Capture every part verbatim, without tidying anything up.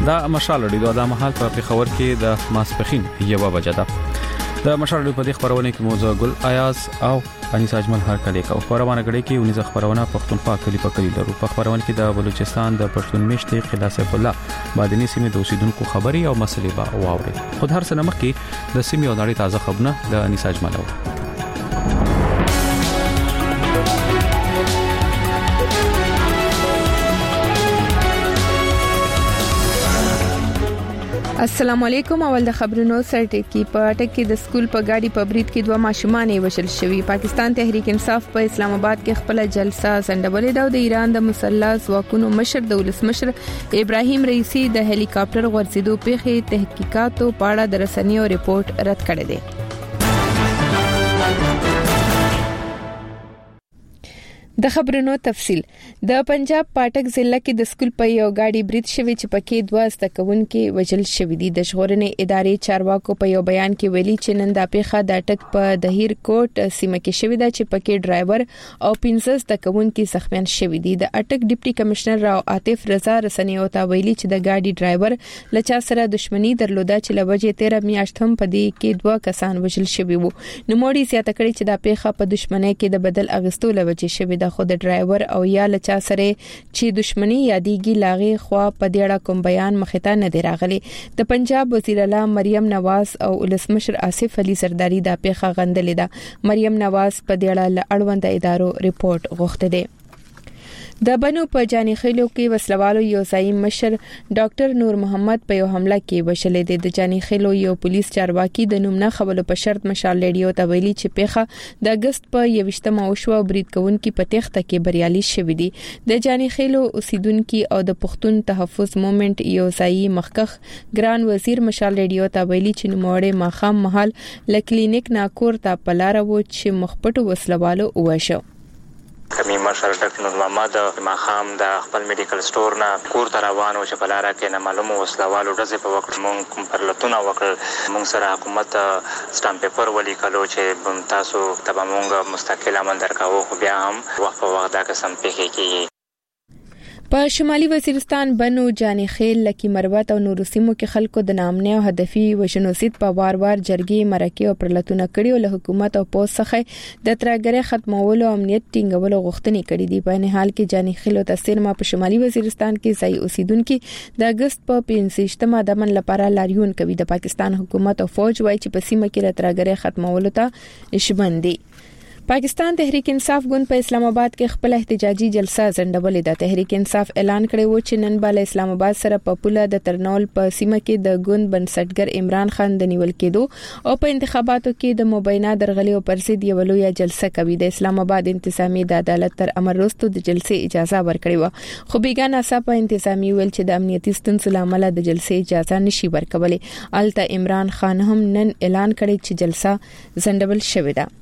دا مشال ډیو د محل په پیښور کې د ماسپخین یو بجه ده. د مشال ډیو په دې خبرونه کې موضوع ګل ایاز او انیس اجمل هر کله کو خبرونه غړي کې ونیزه خبرونه پښتونخوا کلی په کلی درو په خبرونه کې د بلوچستان د پښتون میشتې خلاص الله بادنی سیمې د اوسیدونکو خبري او مسلې با واوري. خود هر سنه مخکې د سیمې او نړۍ تازه خبرونه د انیس اجمل او السلام علیکم. اول د خبرونو سرټکی په ټکی د سکول په گاډي په بریټ کې دوه ماشومان وشل شوی. پاکستان تحریک انصاف په اسلام آباد کې خپل جلسه سندبلې دا د ایران د مسلح ځواکونو مشر د ولسمشر ابراهیم رئیسی د هلی کاپټر غورځېدو پیښې تحقیقاتو په اړه د رسنیو ریپورت رد کړی دی. د خبرونو تفصيل. د پنجاب پاټک ضلع کې د سکول په یو گاډي بریټ شوی چې پکې دوه زدهکونکي وژل شوی دي. د ژغورنې ادارې چارواکو په یو بیان کې ویلي چې نن د پیښه د ټک په دهیر کوټ سیمه کې شوی ده چې پکې ډرایور او پنځه زدهکونکي زخمیان شوی دي. د اټک ډیپټي کمشنر راو عاطف رضا رسنیو ته ویلي چې د گاډي ډرایور لچا سره دښمنی درلوده چې لوجه تیرہ میاشت هم په دې کې دوه کسان وژل شوی وو. نو موړي سیاته کړی چې د پیښه په دښمنۍ کې د بدل اغستو لوجه شوی ده. خو د ډرایور او یا لچا سره چې دښمنی یادېږي لاغي خو په دې اړه کوم بیان مخته نه دی راغلی. د پنجاب وزیر اعلی مریم نواز او ولسمشر آصف علي زرداری د پیښه غندلې ده. مریم نواز په دې اړه اړوند ادارو ریپورت غوښته ده. د بنو په جاني خیلو کې وسلوالو یو ځای مشر ډاکټر نور محمد په یو حمله کې وشلې ده. د جاني خیلو یو پولیس چارواکي د نوم نه خبرو په شرط مشال ریډیو ته ویلي چې پیښه د اگست په یوشتمه او شو برید کوونکي په تخته کې بریالي شوې دي. د جاني خیلو اوسیدونکو او د پښتون تحفظ موومېنټ یو ځای مخکخ ګران وزیر مشال ریډیو ته ویلي چې نوموړی ماخام محل لکلینیک ناکور ته پلار وو چې مخپټو وسلوالو وشو. کمی مشر ډاکټر نور محمد ماخام د خپل میډیکل سٹور نه کور ته روان و چې په لار کې نه معلومه وسلوالو ډزې په وخت مونږ پر لتون وکړ. مونږ سره حکومت سټامپ پیپر ولیکلو چې تاسو تبه مونږ مستقل امن درکاو خو بیا هم وخت په وخت دا قسم پیښې کیږي. په شمالي وزیرستان بنو جاني خیل لکی مروت او نورو سیمو کې خلکو د نامنه او هدفي وشنوسید په وار وار جرګې مرکه او پرلتونه کړي او له حکومت او پوس څخه د ترګره ختمولو امنیت ټینګولو غوښتنې کړې دي. په نه حال کې جاني خیل او تاثیر ما په شمالي وزیرستان کې ځای اوسیدونکو د اگست په پنځشتمه دمن لپاره لاریون کوي. د پاکستان حکومت او فوج وایي چې په سیمه کې د ترګره ختمولو ته شبندي. پاکستان تحریک انصاف ګوند په اسلام آباد کې خپل احتجاجي جلسه ځنډولې ده. تحریک انصاف اعلان کړی و چې نن بل اسلام آباد سره په پوله د ترنول په سیمه کې د ګوند بنسټګر عمران خان د نیول کېدو او په انتخاباتو کې د مبینه درغلي او پرسید یو لوی جلسه کوي. د اسلام آباد انتظامی د عدالت تر امر وروسته د جلسې اجازه ورکړې و خو بیګانه صاحب انتظامی ویل چې د امنیتي ستونزو لامل د جلسې اجازه نشي ورکولای. الته عمران خان هم نن اعلان کړی چې جلسه ځنډول شوې ده.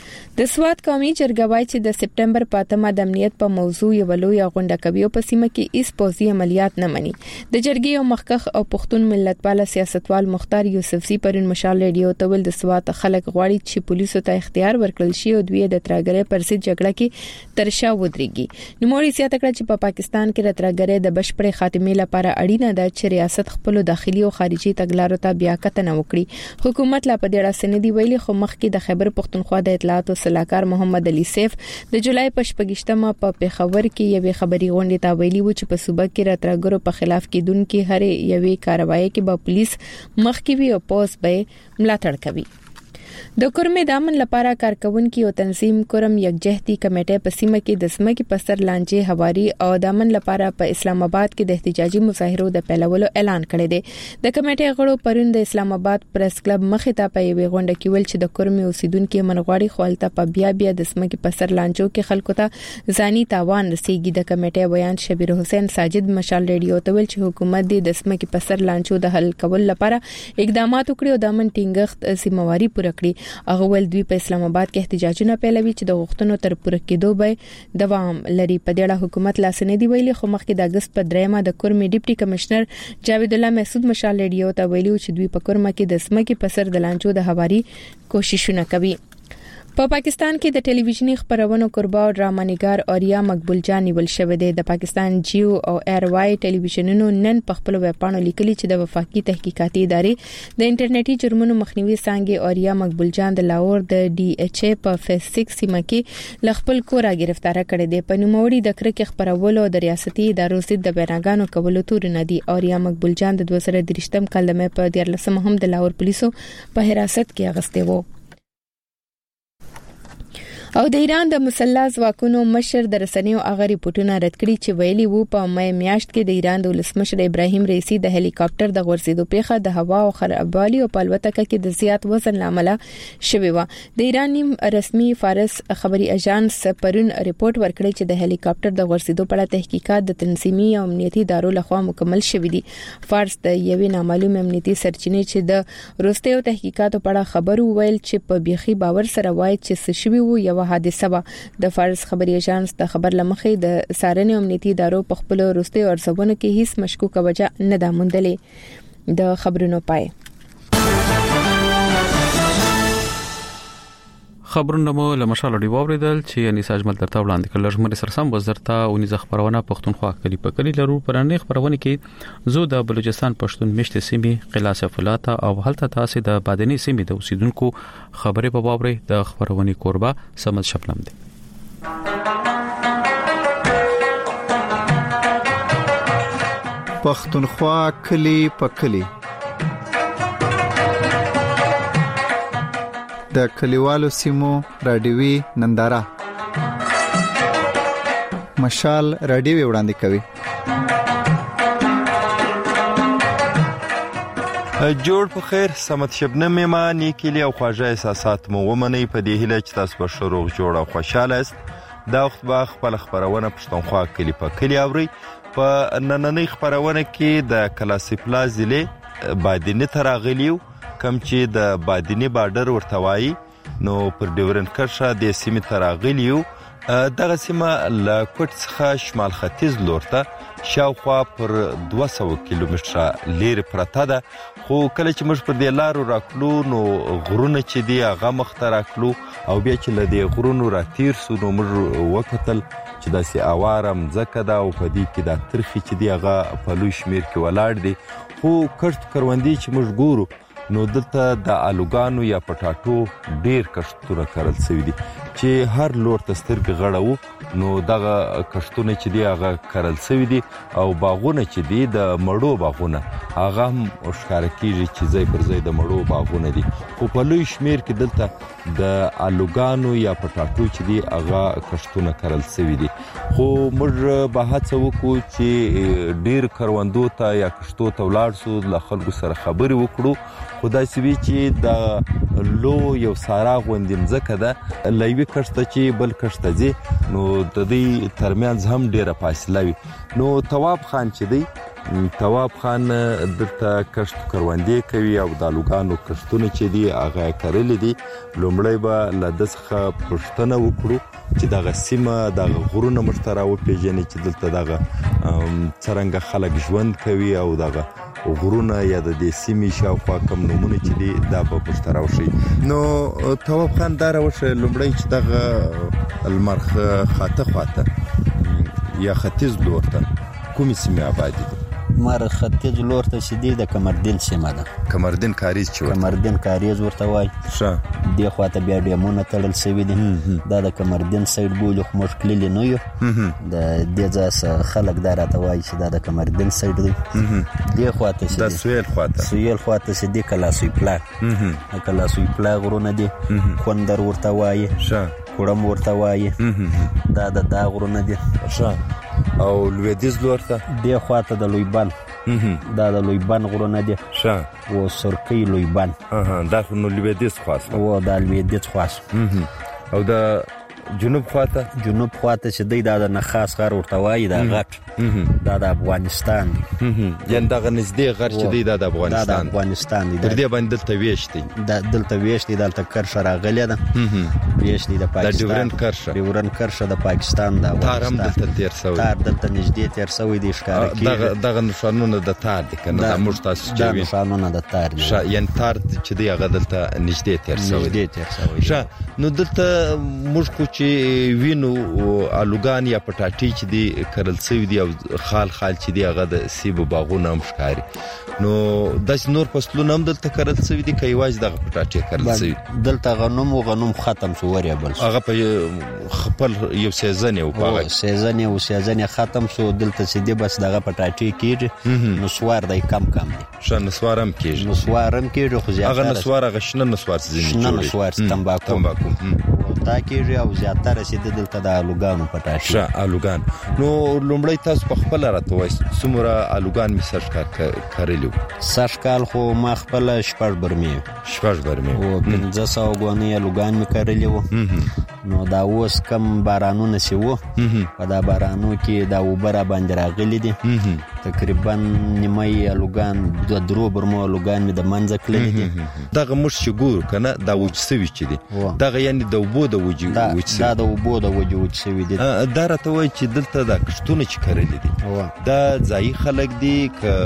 د سواد قومي جرګه وايي چې د سپټمبر پاتمه د امنیت په موضوع یو لوی غونډه کوي او په سیمه کې اس پوزي عملیات نه مني. د جرګې او مخکخ او پښتون ملت پاله سیاستوال مختار یوسفزي پرون مشال ریډیو ته ول د سواد خلک غواړي چې پولیسو ته اختیار ورکړل شي او دوی د ترګره پرسید جګړه کې ترشا ودرېږي. نو موري سیاته کړ چې په پا پاکستان کې د ترګره د بشپړې خاتمې لپاره اړینه ده چې ریاست خپل داخلي او خارجي تګلارو ته بیا کتنه وکړي. حکومت لا په دې اړه سندې ویلي خو مخکې د خیبر پښتونخوا د اطلاعات صلاحکار محمد علي سیف د جولای په شپږشتمه په پیښور کې یوې خبري غونډې ته ویلي و چې په صوبه کې راترګرو په خلاف کېدونکو هر یوې کاروایی کې به پولیس مخکې وي او پوس به ملاتړ کوي. د کورمې دامن لپاره کارکونکو او تنظیم کورم یکجهتي کمیټه په سیمه کې د سمکي په سر لانجې هواري او دامن لپاره په اسلام آباد کې د احتجاجي مظاهرو د پیلولو اعلان کړی دی. د کمیټې غړو پرون د اسلام آباد پریس کلب مخې ته په یوې غونډه کې ویل چې د کورمې اوسیدونکو منغواړي خپلته په بیا بیا د سمکي په سر لانجو کې خلکو ته ځاني تاوان رسیږي. د کمیټې بیان شبیر حسین ساجد مشال ریډیو ته ویل چې حکومت د سمکي په سر لانجو د حل کول لپاره اقدامات وکړي او دامن ټینګښت سیمواري پوره کړي. هغه ول دوی په اسلام آباد کې احتجاجونه پیلوي چې د غوښتنو تر پوره کېدو به دوام لري. په دې اړه حکومت لا سند دی ویلي خو مخکې د اگست په دریمه د کورمې ډیپټي کمشنر جاوید الله محسود مشال ریډیو ته ویلي چې دوی په کورمه کې د سمکي په سر د لانجو د هواري کوششونه کوي. په پاکستان کې د ټلویزیونی خبرونو قربا او ډرامانګار اوریا مقبول جان نیول شوی دی. د پاکستان جیو او ایر وای ټلویزیونونو نن په خپل ویبپاڼو لیکلي چې د وفاقي تحقیقاتي ادارې د انټرنیټي جرمونو مخنیوي څنګه اوریا مقبول جان د لاهور د ډي ایچ ای په فیس سکس سیمه کې ل خپل کور گرفتار کړی دی. په نوموړي د کرکې خبرولو د ریاستي ادارو ضد د بیانګانو کولو تور نه دی. اوریا مقبول جان د دوه زره درې کال د مې په دیارلسمه هم د لاهور پولیسو په حراست کې اغسته و. او د ایران د مسلح ځواکونو مشر د رسنیو هغه ریپورتونه رد کړي چې ویلي وو په مې میاشت کې د ایران د ولسمشر ابراهیم رئیسی د هلیکاپټر د غورځېدو پیښه د هوا او خرابوالي او په الوتکه کې د زیات وزن لامل شوی و. د ایران نیم رسمي فارس خبري اژانس پرون ریپورت ورکړی چې د هلیکاپټر د غورځېدو په اړه تحقیقات د تنظیمي او امنیتي ادارو لخوا مکمل شوی دي. فارس د یوې نامعلوم امنیتي سرچینې چې د روسیې تحقیقاتو په اړه خبرو ویل چې په بيخي باور سره وایي چې څه شوی وو یو حادثه و. د فارس خبري اژانس د خبر لمخې د سارنې امنیتي ادارو په خپل وروستي ارزونه کې هیڅ مشکوکه وجه نه ده موندلې. د خبرونو پای خبرونه مو له مشال دی ووریدل چې انیس اجمل درته وړاندې کړل. لږ سرسم وزارته او نيز خبرونه پښتونخوا کلی په کلی لرو پرانه خبرونه کې زو د بلوچستان پښتون مشت سیمې قلاس فلاته او هلته تاسو د بادنی سیمې د اوسیدونکو خبره په وابره د خبرونه قربا سمد شپلم دي. پښتونخوا کلی په کلی د کلیوالو سیمو رادیوي ننداره مشال رادیوي وړاندې کوي. جوړ په خیر سمت شبنم ما نیکلی او خواجه احساسات مو ومني په دې هیله چې تاسو به شروع جوړ او خوشاله است. دا وخت به خپل خبرونه پښتونخوا کلی په کلی اوري. په نننۍ خبرونه کې د کلاسي پلازلې بادینی تراغلیو کم چې د بادینی بارډر ورتوای نو پر ډیورن کرښه د سیمې تراغلیو دغه سیمه له کوټ څخه شمال ختیځ لورته شاوخوا پر دوه سوه کیلومتره لري پرته ده. خو کله چې موږ پر دې لارو راکلو نو غرونه چې دی هغه مخته راکلو او بیا چې له دې غرونو راتیر سو نو موږ وکتل چې داسې اوارم ځکه دا او په دې کې دا ترخی چې دی هغه په لوی شمیر کې ولاړ دی. خو کښت کروندې چې موږ ګورو نو دلته د الوګانو یا پټاټو ډیر کښتونه کرل شوی دي چې هر لور ته سترګې غړاو نو دغه کښتونه چې دی هغه کرل شوی دي او باغونه چې دی د مړو باغونه هغه هم ښکار کیږي چې ځای پر ځای د مړو باغونه دي. خو په لوی شمیر کې دلته د الوګانو یا پټاټو چې دی هغه کښتونه کرل شوی دي. خو موږ به هڅه وکړو چې ډیر کروندو ته یا کښتو ته ولاړ سو له خلکو سره خبرې وکړو. خدای سوي چې د لو یو سارا غوندیم ځکه ده لایوي کښته چې بل کښته ځي نو د دې ترمنځ هم ډیره فاصله وي. نو تواب خان چې دی تواب خان دلته کښت کروندې کوي او د الوګانو کښتونه چې دی هغه کرلې دي. لومړی به له دغه پښتنه وکړو چې دغه سیمه دغه غرونه مشترا و پیژنې چې دلته دغه څنګه خلک ژوند کوي او دغه غرونه یا د دې سیمې شاوخوا کوم نمونه چې دی دا به مشترا وشي. نو تواب خان دا راوښه لومړی چې دغه المرخ خاطه خواته یا ختیځ لور ته کومې سیمې آبادې دي؟ مر ختیځ لور ته چې دی د کمردین سیمه ده. کمردین کاریز چې ورته کمردین کاریز ورته وایي. ښه دې خواته بیا ډیمونه تړل شوي دي. دا د کمردین سایډ بولي خو موږ تللي نه یو. د دې ځای خلک دا راته وایي چې دا د کمردین سایډ دی. دې خواته چې د سویل خواته سویل خواته چې دی کلاسوی پلا د کلاسوی پلا غرونه دي. خوندر ورته وایي. ښه کوړم ورته وایي. دا د دا غرونه دي. ښه او لویدیځ لور ته دې خواته د لویبان دا د لویبان غرونه دي. ښه او سرکۍ لویبان دا خو نو لویدیځ خواست او دا لویدیځ خواست. او د جنوب خواته جنوب خواته چې دی دا د نخاس غر ورته وایي. دا غټ دا د افغانستان یعنې دغه نږدې غر چې دی دا د افغانستان دا د افغانستان دی. تر دې باندې دلته ویشت دی دا دلته ویشت دی. دلته کرښه راغلې ده دیش دی د پاکستان د ډیورنډ کرښه ډیورنډ کرښه د پاکستان د تار هم دلته تیر شوی تار دلته نږدې تیر شوی دی ښکاره کېږي دغه دغه نشانونه د تار دي کنه د موږ تاسو چې دا نشانونه د تار دي یعنی تار چې دی هغه دلته نږدې تیر شوی دی نږدې تیر شوی ښه نو دلته موږ خو چې وینو الوګان یا پټاټي چې دی کرل شوی دی او خال خال چې دی هغه د سیبو باغونه هم ښکاري نو داس نور فصلونه هم دلته کرل شوی دي که یوازې دغه پټاټي کرل شوی دلته غنم او غنم ختم شو وریبل هغه په خپل یو سیزن یو پاغه سیزن یو سیزن ختم شو دلته چې دی بس دغه پټاټي کېږي نو سوار دی کم کم دی شنه نسوارم کېږي نسوارم کېږي خو زیاتره هغه نسوار هغه شنه نسوار ځینې شنه نسوار تمباکو تمباکو دا کېږي او زیاتره چې دلته د الوګانو پټاټي ښه الوګان نو لومړی تاسو په خپل راته وایي څومره الوګان می سرچ کړلیو سږ کال خو ما خپل شپږ برمې شپږ برمې او پنځه سوه ګونې الوګان می کرلی وو نو دا اوس کم بارانونه چې وو په دا بارانو کې دا اوبه را باندې راغلي دي تقریبا نیمه الوګان د درو برمو الوګان مې د منځه کړلي دي دغه موږ چې ګورو که نه دا وچ سوي چې دي دغه یعنې د اوبو د وجې وچ سوي دا د اوبو د وجې وچ سوي دي دا راته وایي چې دلته دا کښتونه چې کرلي دي دا ځایي خلک دي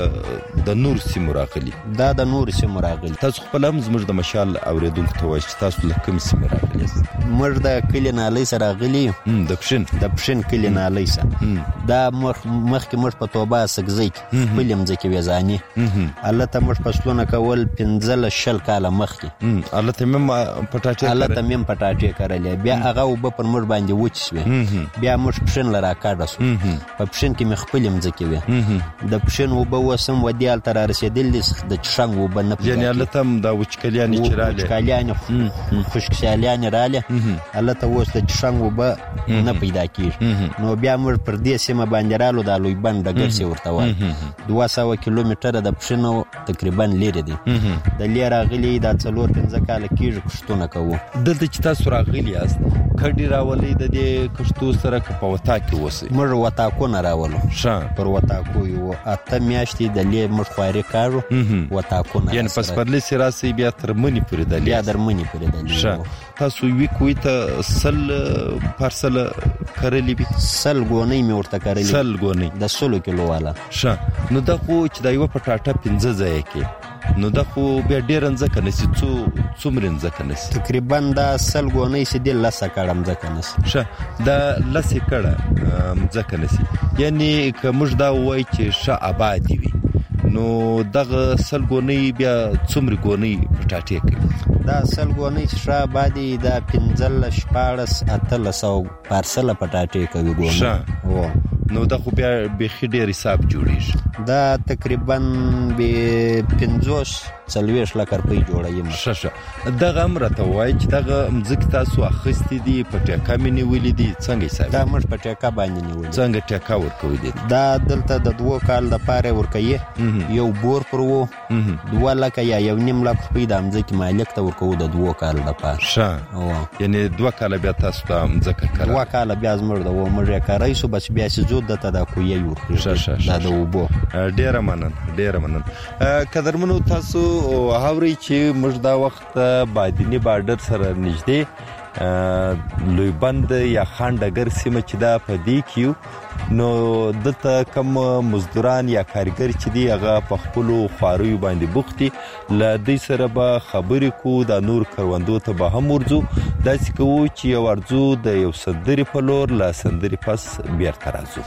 که د نور سیمو راغلي دا د نور سیمو راغلي تاسو خپل هم زموږ د مشال اورېدونکو ته وایي چې تاسو له کومې سیمې راغلي موږ د کلي نالۍ سره راغلي د پښین د پښین کلي نالۍ سره دا مخکې موږ په توبه سګزۍ کې خپلې مځکې ویزانې هلته موږ فصلونه کول پنځلس شل کاله مخکې هلته مې هم پټاټې هلته مې هم پټاټې کرلې بیا هغه اوبه پر موږ باندې وچې شوې بیا موږ پښین له راکاږه شو په پښین کې مې خپلې مځکې وې د پښین اوبه اوس هم ودې هلته را رسېدلې دي د چشنګ اوبه نه یعنې هلته هم دا وچکالیانې چې رالې وچکالیانې خشکسیالیانې رالې هلته اوس د چشنګ اوبه نه پیدا کېږي نو بیا موږ پر دې سیمه باندې رالو دا لوی بند ډګر چې ورته وایي دوه سوه کیلومتره د پښینو تقریبا لرې دي د لرې راغلي دا څلور پنځه کاله کېږي کښتونه کوو دلته چې تاسو راغلي یاست کډې راولئ د دې کښتو سره که په وطا کې اوسئ موږ وطاکونه راولو ښه پر وطاکو یو اته میاشتې د لې موږ خواري کاږو وطاکونه یعنې په سپرلي چې راسئ بیا تر مني پورې د بیا در مني پورې د ښه تاسو یوې کوی ته سل پارسله کرلي وي سل ګونۍ مې ورته کرلي سل ګونۍ د سلو کیلو والا ښه نو دا خو چې دا یوه پټاټه پنځه ځایه کې نو دا خو بیا ډېره مځکه نسي څو څومره مځکه نسي تقریبا دا سل ګونۍ چې دي لس اکړه مځکه نسي ښه دا لس اکړه مځکه نسي یعنې که موږ دا ووایو چې ښه آبادې وي نو دغه سل ګونۍ بیا څومره ګونۍ پټاټې کوي دا سل ګونۍ چې ښه آبادې دا پنځلس شپاړس اتلس او پارسله پټاټې کوي ګونۍ نو دا خو بیا بیخي ډېر حساب جوړېږي دا تقریبا به پنځوس څلوېښت لکه روپۍ جوړوي ښه ښه دغه هم راته ووایي چې دغه مځکې تاسو اخیستې دي په ټیکه مې نیولې دي څنګه حساب دا موږ په ټیکه باندې نیولې څنګه ټیکه ورکوي دي دا دلته د دوه کال دپاره ورکوي یو بور پر و دوه لکه یا یو نیم لک روپۍ د مځکې مالک ته ورکوو د دوه کال دپاره ښه یعنې دوه کاله بیا تاسو ته مځکه کره دوه کاله بیا زموږ د و موږ یې کری شو بس بیا چې ځو دته دا کویه ورکړي دا د اوبو ډېره منن ډېره منن قدرمنو تاسو اورئ چې موږ دا وخت بادینی بارډر سره نږدې لوی بند یا خان ډګر سیمه چې دا په دې کې نو دلته کم مزدوران یا کارګر چې دي هغه په خپلو خواریو باندې بوخت دي له دوی سره به خبرې کوو دا نور کروندو ته به هم ورځو داسې کوو چې یو ورځو د یو سندرې په لور له سندرې پس بیرته راځو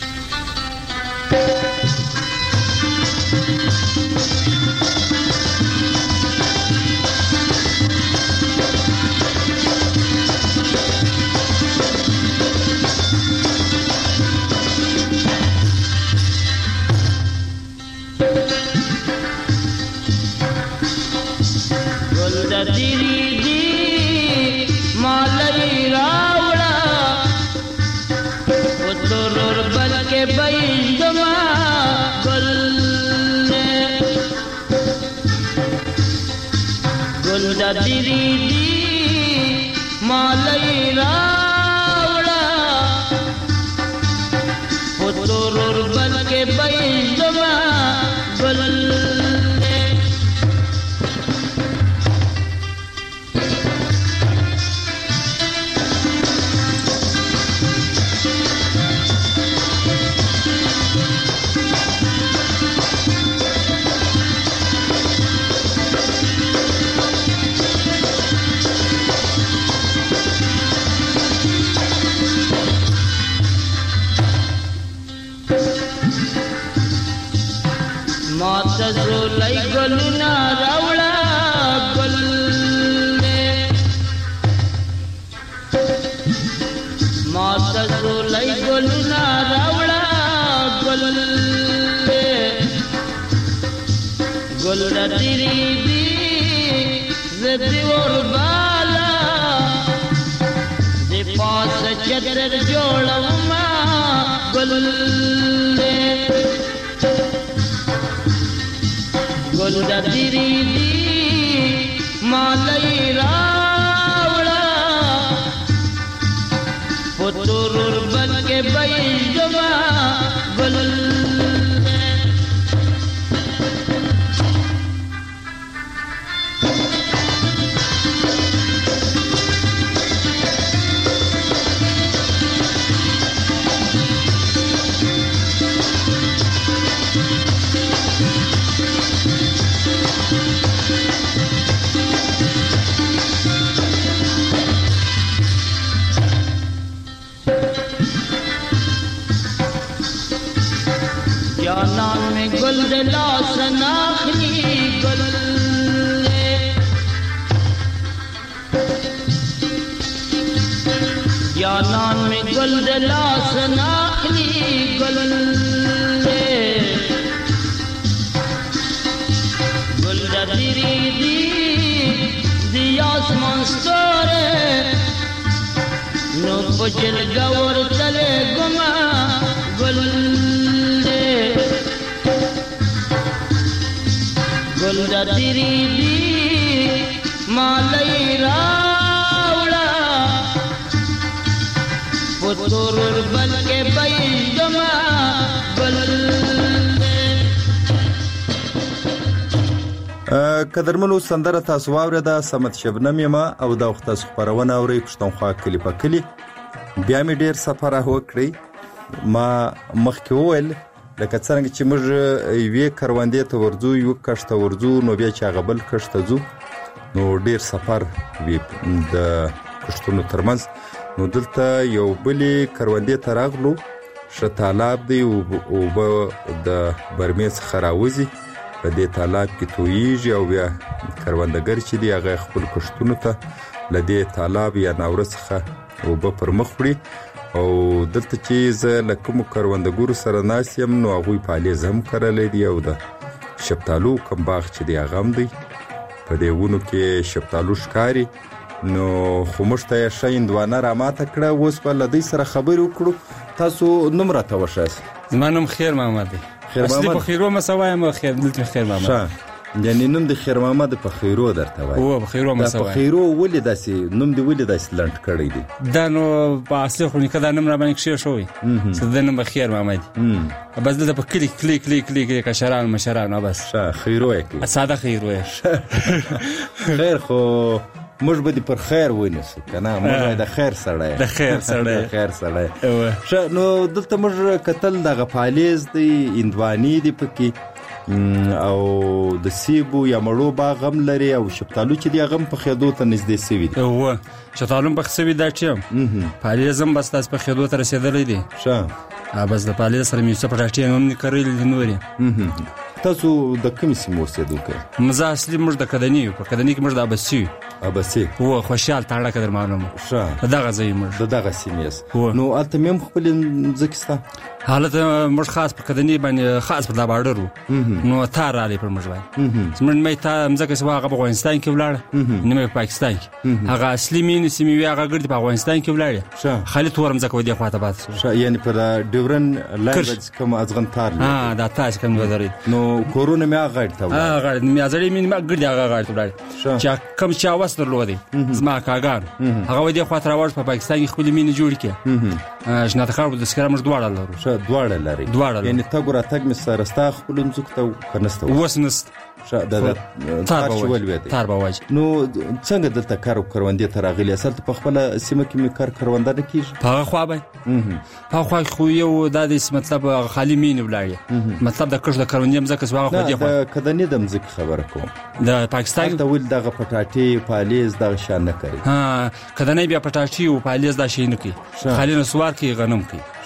دری دی مالای راوڑا پتور بل کے بیزما گل زولای ګلونه راوړه ګل ما ته زولای ګلونه راوړه ګل ګل دری دی زدی ور بالا دی پاس چتر جوړما ګل ګل دری دی مالای راوړه پتور بن کې بېجما ګل جانان میں گل دلا سناخلی گل جانان میں گل دلا سناخلی گل گل دری دی دی آسمان ستورے نو پچل گور تلے گما گل گل دری دی مالای راوړه پتور بن کې بېجما گل قدرمنو سندره تاسو واورېده سمت شبنم یم او دا وخت تاسو خپرونه اورئ پښتونخوا کلي په کلي بیا مې ډېر سفر وکړی ما مخکې وویل لکه څنګه چې موږ یوې کروندې ته ورځو یو کښت ته ورځو نو بیا چې هغه بل کښت ته ځو نو ډېر سفر وي د کښتونو ترمنځ نو دلته یو بلې کروندې ته راغلو ښه تالاب دی اوبه د برمې څخه راوځي په دې تالاب کې تویږي او بیا کروندګر چې دی هغه خپل کښتونو ته له دې تالاب یا ناوره څخه اوبه پر مخ وړي او دلته چې زه له کومو کروندګرو سره ناست یم نو هغوی پالیز هم کرلی دی او د شفتالو کوم باغ چې دی هغه هم دی په دې ونو کې شفتالو ښکاري نو خو موږ ته یې ښه هندوانه راماته کړه اوس به له دوی سره خبرې وکړو تاسو نوم راته وښایاست زما نوم خیر محمد دی خیر محمد اصلي په خیرو مسه وایم خیر دلته خیر محمد ښه یعنی نوم د خیر محمد په خیرو درته وایي او په خیرو مسه په خیرو ولې داسې نوم دی ولې داسې لنډ کړی دی دا نو په اصلي خو نیکه دا نوم را باندې کښې شوی چې دا نوم خیر محمد بس دلته په کلی کلی کلی کلی کې کشران مشران بس ښه خیرو یې کړي ساده خیرو یې خیر خو موږ به دې پر خیر ونیسو که نه موږ د خیر سړی د خیر سړی د خیر سړی ښه نو دلته موږ کتل دغه پالیز دی هندوانې دي پکې او د سیبو یا مړو باغ هم لري او شفتالو چې دی هغه هم پخېدو ته نږدې سوي دي اوه شفتالو هم پخې سوي دا چې پالیز هم بس داسې پخېدو ته رسېدلی دی ښه بس د پالیز سره مې یوسف پټاټې هم کرلي دي نورې تاسو د کومې سیمې اوسېدونکی زه اصلي موږ د کدني یو په کدني کې موږ د ابسي یو ابسي هو خوشحال تاړه قدر معلوم ښه دغه ځای موږ د دغه سیمې نو هلته مې هم خپلې مځکې شته حالت موږ خاص په کدني باندې خاص پر دا باډر وو نو تار رالی پر موږ باندې زموږ مې تا مځکه چې هغه په افغانستان کې ولاړه نیمه په پاکستان کې هغه اصلي مینې سیمې وي هغه ګردې په افغانستان کې ولاړې خالي تور مځکه و دې خواته باد یعنی په ډیورن لاین کوم ازغن تار ها دا تاسو کوم ودرې نو کورونه مې هغه غړ ته هغه مې ازړې مې ما ګردې هغه غړ ته ولاړې چې کوم چا وس درلودې زما کاګان هغه و دې خواته راوړ په پاکستان کې خپل مینې جوړ کړي جنات خار د سکرام دواړه لرو ښه دواړه لري یعنی تګ را تګ مې سره ستا خپل مځکو ته کنهسته اوس نست د تار شول وې تار بواج نو څنګه دلته کار کروندې ته راغلی اصل ته په خپل سیمه کې مې کار کرونده نه کیږي په خوا به په خوا خو یو د دې مطلب خالی مين ولاړ مطلب د کښ د کروندې مزه کس واغه خو دی خو کده نه د مزه خبره کوم د پاکستان ته ول دغه پټاټي پالیز دغه شان نه کوي ها کده نه بیا پټاټي او پالیز دا شي نه کوي خالی نو سوار کې غنم کوي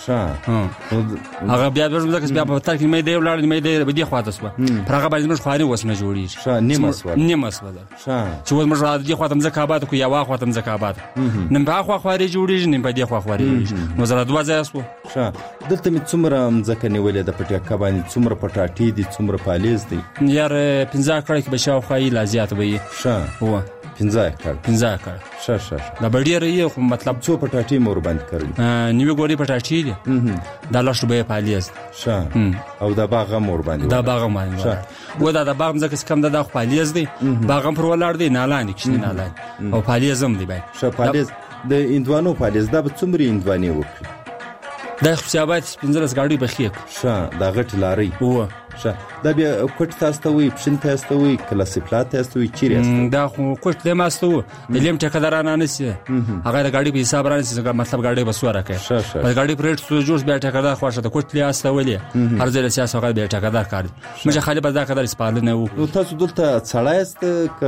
هغه بیا ورځ بیا په تر کې مې دی ولاړ مې دی به دی خواته سو پر هغه باندې موږ خواري وسنه جوړیږي نیمه سو نیمه سو چې موږ را دي خواته مزه کابات کو یا وا خواته مزه کابات نن په خوا خواري جوړیږي نن په دی خوا خواري جوړیږي نو زړه دوا ځای سو دلته می څومره مزه نیولې د پټه کبانی څومره پټاټي دي څومره پالیز دي یار پنځه کړه کې بشاو خوای لازیات وي ښه هو پنځه کړه پنځه کړه ښه ښه دا ډیر یې خو مطلب څو پټاټي مور باندې کړل نیو ګوري پټاټي دي دا لاش به پالیز ښه او دا باغ مور باندې دا باغ باندې و دا د باغ مزه کم د پالیز دي باغ پر ولاړ دي نه لاندې کښنی نه لاندې او پالیز هم دی بای ښه پالیز د اندوانو پالیز دا به څومره اندواني وکړي دا خو سیابات پنځلس گاډي بخیک ښه دا غټ لاري و ښه دا بیا کوټ تاسو ته وي پښین تاسو ته وي کلاسي پلات تاسو ته وي چیرې دا خو کوټ له ماستو د لیم ټکدارانه نسی هغه د گاډي په حساب رانسی مطلب گاډي بسوره کوي په گاډي پرېټ سو جوړ بیا ټکدار خوښه د کوټ له استه ولې هر ځای له سیاست هغه بیا ټکدار کار مجه خالي بس دا کدار سپارلنه وو تاسو دلته څړایست ک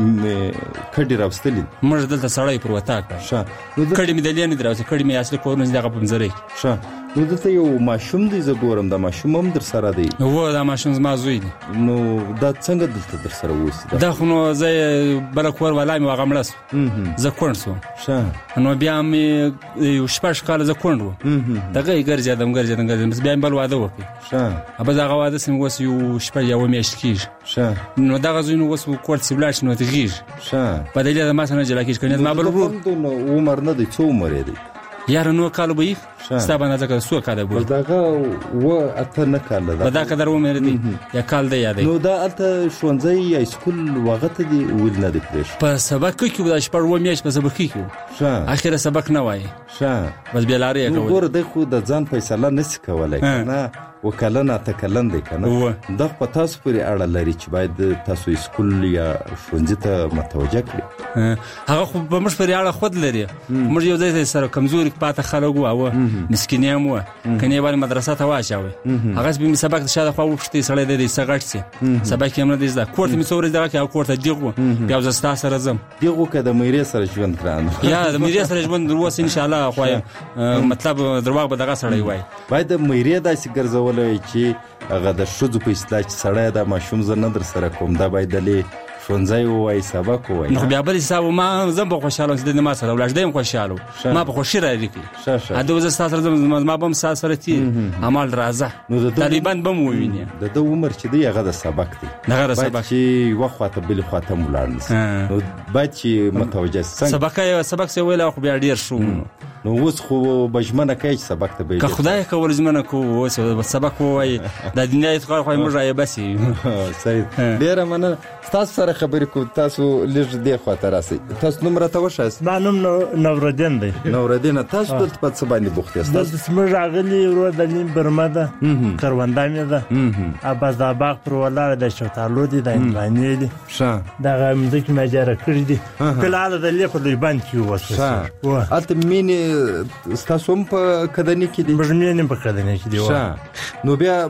کډی راوستلی مجه دلته سړی پر وتا ښه کډی مې دلې نه دراوځي کډی مې اصلي کورونه دغه په منځري ښه نو دلته یو ماشوم دی زه ګورم دا ماشوم هم در سره دی و دا ماشوم زما زوی دی نو دا څنګه دلته در سره وسی دا خو نو زه بل کور ولا مې واغملس زه کون سو ښه نو بیا مې یو شپږ کال زه کون و دغه یې ګرځیدم ګرځیدم ګرځیدم بس بیا بل واده وکړ ښه ابا دا واده سم وس یو شپږ یو میاشت کیږي ښه نو دا غزوی نو وس کور سیبلاش نو تغیر ښه په دې له ما سره جلا کیږي کنه ما بل ورو نو عمر نه دی څو عمر دی یار نو کال به ستابانه ځکه سو کال به داغه و اته نه کال ده دا قدر و مې دی یا کال دی یاد نو دا الته شونځي یا سکول وغت دی ول نه دی پرېش په سبق کې و د شپږ و میاش په سبق کې ښه اخر سبق نه وای ښه بس بیا لاري کوي ګور د خو د ځان فیصله نس کولای کنه وکالنه تکلن دی کنه دا په تاسو پورې اړه لري چې باید تاسو سکول یا ښوونځي ته متوجه کړئ هغه خو په مش پورې اړه خود لري موږ یو ځای سره کمزوري پاته خلک وو مسکینیم وو کني باندې مدرسه ته واچوي هغه به سبق شاده خو وشتي سړی د دې سغړ سي سبق یې نه دی کوړه می څورې دا کې کوړه دیغو بیا زستا سره زم دیغو کده مېری سره ژوند کړان یا د مېری سره ژوند وروس ان شاء الله خو مطلب درواغ به دغه سړی وای باید مېری داسې ګرځولای چې هغه د شذ په اصطلاح چې سړی د ماشوم زنه در سره کوم دا باید له شونځای وای سبق وای نو بیا بل حساب ما زم په خوشاله چې د ما سره ولښ دیم خوشاله ما په خوشی راځي ښه ښه اته وز تاسو زم ما بم سره تی عمل راځه نو طالبان بم وویني د د عمر چې دی هغه د سبق دی هغه سبق چې وخت بل خواته مولانس نو باید چې متوجه سبق سبق څه ویل خو بیا ډیر شو نو اوس خو بجمنه کوي سبق ته به که خدای کول زمنه کو اوس سبق وای د دنیا څخه خو موږ راي بسي صحیح ډیر مننه تاسو سره خبرې کو تاسو لږ دی خواته راسي تاسو نوم راته وښاست ما نوم نوردین دی نوردین تاسو د په څه باندې بوخت یاست تاسو سمج راغلی ورو د لیم برمه ده کرواندا مې ده اباز د باغ پر ولاړ د شوتالو دي د انواني دي ښه دا غمزه کې ماجره کړی دي کله د لې په لوی باندې کې وسه ښه اته مين تاسو هم په کدنې کې دي برمین په کدنې کې دي ښه نو بیا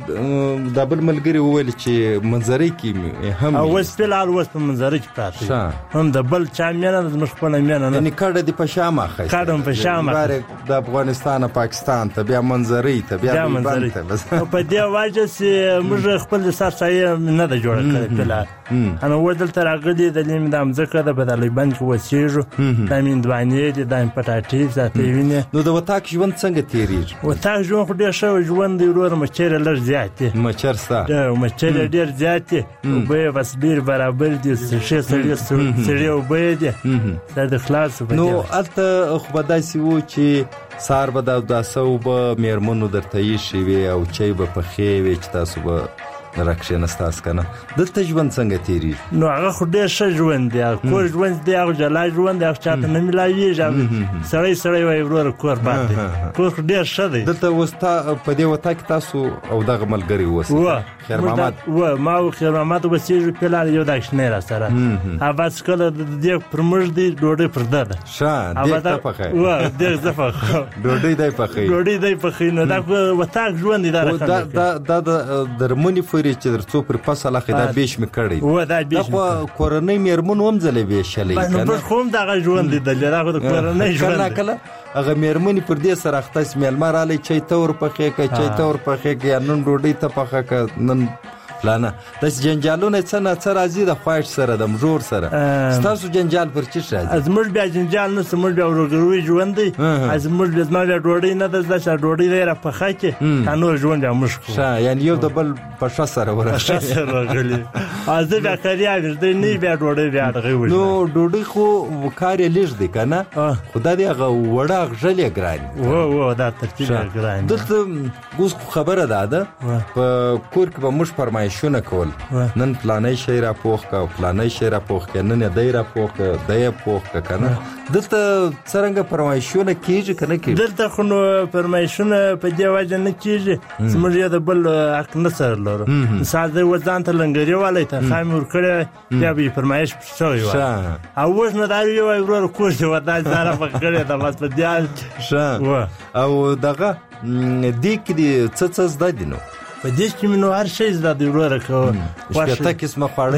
د بل ملګری وویل چې منظرې کې هم اوس په لار اوس په منظرې کې پاتې هم د بل چا مینه د مخ په مینه نه یعنی کډه دی په شامه خای کډم په شامه د افغانستان پاکستان ته بیا منظرې ته بیا منظرې ته بس په دې واجه چې موږ خپل سر ځای نه د جوړ کړی په لار انا ودل تر غدي د لیم د امزکه د بدلې بند کې وسیږو د مين دوانې د دایم پټاټي ذاتي ویني نو د وتاک ژوند څنګه تیریږي وتاک ژوند خو ډیر شو ژوند دی ورور مچره لږ زیات دي مچر ستا دا مچره ډیر زیات دي به بس بیر برابر دي څه سړی سړی او به دي د خلاص نو الته خو بداسي وو چې سار به د داسو به میرمنو درته یې شي وي او چي به په خې وي چې تاسو به راکښه نستاس کنه دلته ژوند څنګه تیری نو هغه خو ډیر ښه ژوند دی کور ژوند دی هغه جلا ژوند دی هغه چاته نه ملایږي سړی سړی وای ورور کور باندې کور ډیر ښه دی دلته وستا په دې وتا کې تاسو او دغه ملګری وسه خیر محمد و ما او خیر محمد وسیږي په لار یو دښ نه را سره اواز کله د دې پرمړ دی ډوډۍ پر ده ښه دې ته پخې و دې زفه ډوډۍ دی پخې ډوډۍ دی پخې نو دا وتا ژوند دی دا دا د درمنی چې درڅو پر فصله خدا بیش می کړی و دا بیش خو کورنۍ میرمن هم ځلې به شلې کنه نو خو هم دا ژوند دی دلته دا کورنۍ ژوند کله هغه مېرمنې پر دې سره اخته سي میلمه رالی چای ته ورپخې که چای ته ورپخې که یا نن ډوډۍ ته پخه که نن پلانه داسې جنجالونه څه نه څه راځي د خواهش سره د مژور سره ستاسو جنجال پر چیش راځي؟ زموږ بیا جنجال نشته، موږ بیا ورورګلوي ژوند دی. زموږ بیا زما بیا ډوډۍ نه ده زده چې ډوډۍ دی را پخه کړې تا نور ژوند بیا موږ کوو. ښه یعنې یو د بل په ښه سره ورغلي زه بیا کریا ویږدی نه بیا ډوډۍ بیا دغې وژنه. نو ډوډۍ خو کار یې لږ دی که نه، خو دا دی هغه وړه غژل یې ګران دي. و و دا ترتیب یې ګران دی. دلته اوس خبره دا ده په کور کې به موږ فرمایشونه کول، نن پلانی شی را پوخ که پلانی شی را پوخ که نن دی را پوخ که دی پوخ که که نه. دلته څرنګه فرمایشونه کېږي که نه کېږي؟ دلته خو نو فرمایشونه په دې وجه نه کېږي چې موږ یو د بل حق نه سره لرو. مثال دی و ځان ته لنګري والی تنخوا مې ورکړې بیا به یې فرمایش شوی وای او اوس نه دا وایي وروره کور دې و دا ځان را پخه کړې ده بس په دې ښه. او دغه دې کې دې څه څه زده دي نو؟ په دې کې مې نو هر شی زده دی وروره که شپېته قسمه خواړه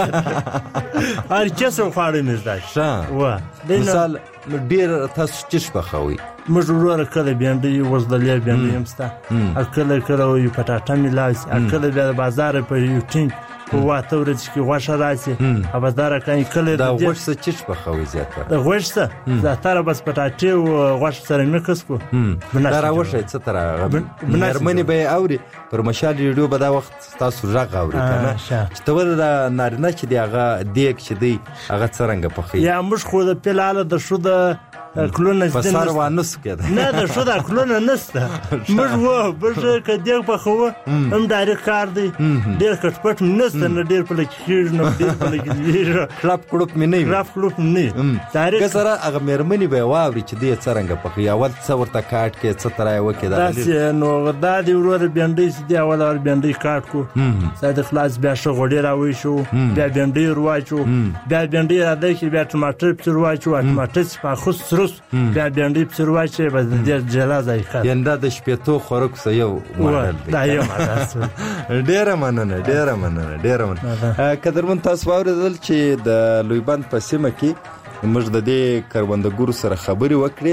هر قسم خواړه مې زده. ښه مثال ډېر تاسو چیش پخوئ؟ موږ وروره کله بینډۍ وزدلې بینډۍ هم شته، کله کله یو پټاټه مې لاسی، کله بیا د بازار په یو ټینګ په واته ورځ کې غوښه راسي او دا راکاین کله دا غوښه څه چیش پخوي زیاتره؟ د غوښه زیاتره بس پټاټې او غوښه سره میکس کو. دا راوښه څه تر مېرمنې به اوري پر مشال ریډیو به دا وخت تاسو راغ اوري کنه چې ته ول دا نارینه چې دی هغه دیک چې دی هغه څنګه پخوي؟ یا موږ خو د پلاله د شو د کلونه په سر وانس کېده نه د شو د کلونه نسته موږ و بل کدی په خو هم ډایرک کار دی ډیر کټ پټ نسته نه ډیر په لکه نه ډیر په لکه کلاب کلوب مې نه کلاب کلوب نه ډایرک کسره هغه مېرمنې به واوري چې دی څنګه پخوي اول څه ورته کاټ کې څه ترای وکړه دا نو دا دی ورور بینډۍ سي دی اول اور بینډۍ کاټ کو ساده خلاص بیا شو غوډي راوي شو بیا بینډۍ ورواچو بیا بینډۍ را دی چې بیا ټماټر پر ورواچو ټماټر په خص سروس بیا بینډۍ پر ورواچې به د جلا ځای کړ ینده د شپېتو خوراک سه یو ماډل دا یو ماډل ډېر مننه ډېر مننه ډېر مننه قدرمن تاسو واوریدل چې د لویبند په سیمه کې موږ د دې کروندګرو سره خبرې وکړې.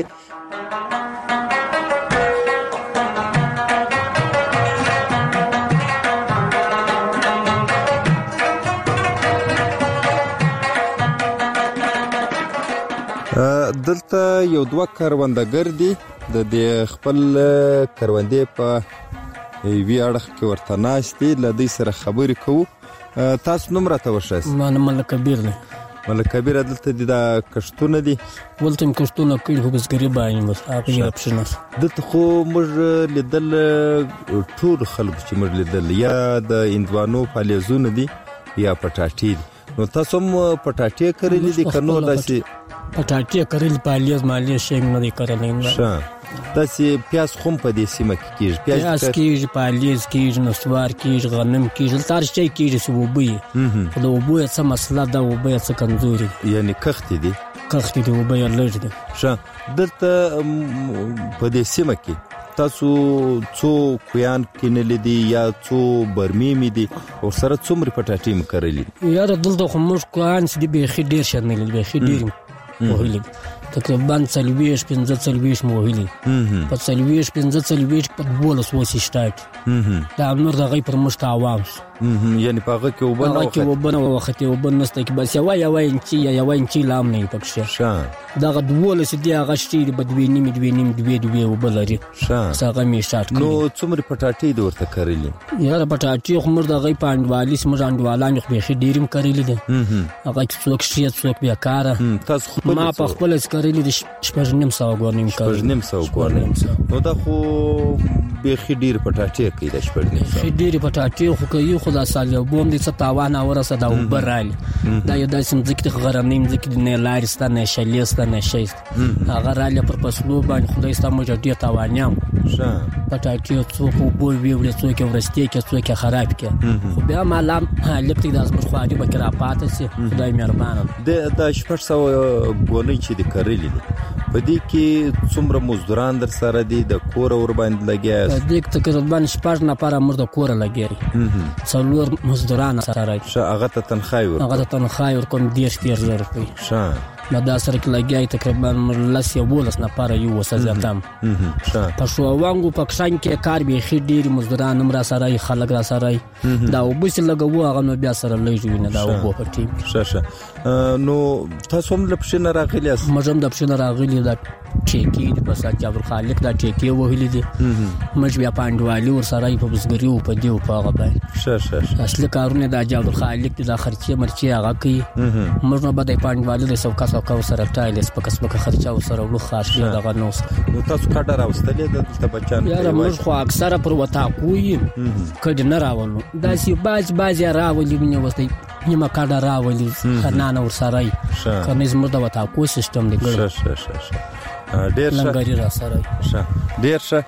دلته یو دوه کروندګر دي د دې خپل کروندې په وی اړخ کې ورته ناست دي له دې سره خبرې کوو. تاسو نوم راته وښایاست؟ ما نوم ملک کبیر دی. ملک کبیر دلته دي دا کښتونه دي؟ ولته مې کښتونه کړي خو بزګري باندې بس هغه یې اپشن دلته خو موږ لیدل ټول خلکو چې موږ لیدل یا د هندوانو فعالیزونه دي یا پټاټې دي. نو تاسو هم پټاټې کرلې دي که نور داسې پټاټې کرلې پالیز مالیز شی نه دی کرلی؟ ښه داسې پیاز خو هم په دې سیمه کې کېږي؟ پیاز کېږي، پالیز کېږي، نسوار کېږي، غنم کېږي، دلته هر شی کېږي چې اوبه یې خو د اوبو یې څه مسله ده اوبه یې څه کمزوري دي یعنې کښتې دي کښتې دي اوبه یې لږ دي. ښه دلته په دې سیمه کې تاسو څو کویان کینلې دي یا څو برمې دي او سره څومره پټاټې مې کرلې؟ یاره دلته خو موږ کویان چې دي بیخي ډېر شرنلې بیخي ډېر وهلې تقریبا څلوېښت پنځه څلوېښت مو وهلې په څلوېښت پنځه څلوېښت په دولس اوس یې سټارټ دا نور د هغې پر موږ ته عوام شو یعنې په هغه کې اوبه نه وختې اوبه نه وختې اوبه نشته کې بس یوه یوه انچي یا یوه انچي لا هم نه وي پکښې دغه دولس دي هغه شتې دي به دوې نیمې دوې نیمې دوې دوې اوبه لري بس هغه مې سټارټ کړي. نو څومره پټاټې دې ورته کرلې؟ یاره پټاټې خو موږ د هغې په انډوالي زموږ انډوالان خو بیخي ډېرې م کرلې دي هغه چې څوک شي څوک بېکاره ما په خپله چې کرلې دي شپږ نیم سوه ګورنې مې شپږ نیم سوه ګورنې نو دا خو بیخي ډېرې پټاټې کوي دا شپږ نیم سوه ډېرې پټاټې خو کوي خو دا سال یو بوم دی څه تاوان اورسه دا اوبه رالي دا یو داسې مځکې دي غرنۍ مځکې دي نه لارې شته نه شلې شته نه شی شته هغه رالي پر فصلو باندې خدای ستا موږ ډېر تاوانیان پټاټې څوک اوبه ویوړې څوک یې ورستې کړې څوک یې خراب کړې خو بیا مالا هلک دی دا زموږ خواري به کې راپاته سي خدای مهربانه دا شپږ سوه ګونۍ چې دې کرلې دي په دې کې څومره مزدوران در سره دي د کوره ورباندې لګیا په دې کې تقریبا شپږ نفره موږ د کوره لګیا څلور مزدوران سره ښه هغه ته تنخوا یې ورکوم هغه ته تنخوا یې ورکوم دېرش دېرش زره روپۍ ښه نو دا سره کې لګیای تقریبا لس یا ولس نفر یو وسزاتم په شو وانګو پاکستان کې کار به خې ډیر مزدوران هم را سره خلک را سره دا وبس لګو هغه نو بیا سره لږ وینه دا وبو په ټیم شاشه نو تاسو هم لپاره راغلی اس مجم د پښنه راغلی دا ټیکی د بسات جابر خالق دا ټیکی وهلی دي مج بیا پاندوالي ور سره په بسګری او په دیو په هغه باندې شاشه اصلي کارونه دا جابر خالق د خرچي مرچي هغه کوي مجنه بده پاندوالي د سوکا سوکا سره ټایلس په کسبه خرچا سره ولو خاص دی دغه نو تاسو کډه راوستلې د تبچان یا موږ خو اکثره پر وتا کوی کډه نه راولو دا سی باز باز راولي بنه وستي نیمه کډه راولي خنانه ور سره کنه زموږ د وتا کو سیستم دی شه شه شه ډیر شه لنګری را سره شه ډیر شه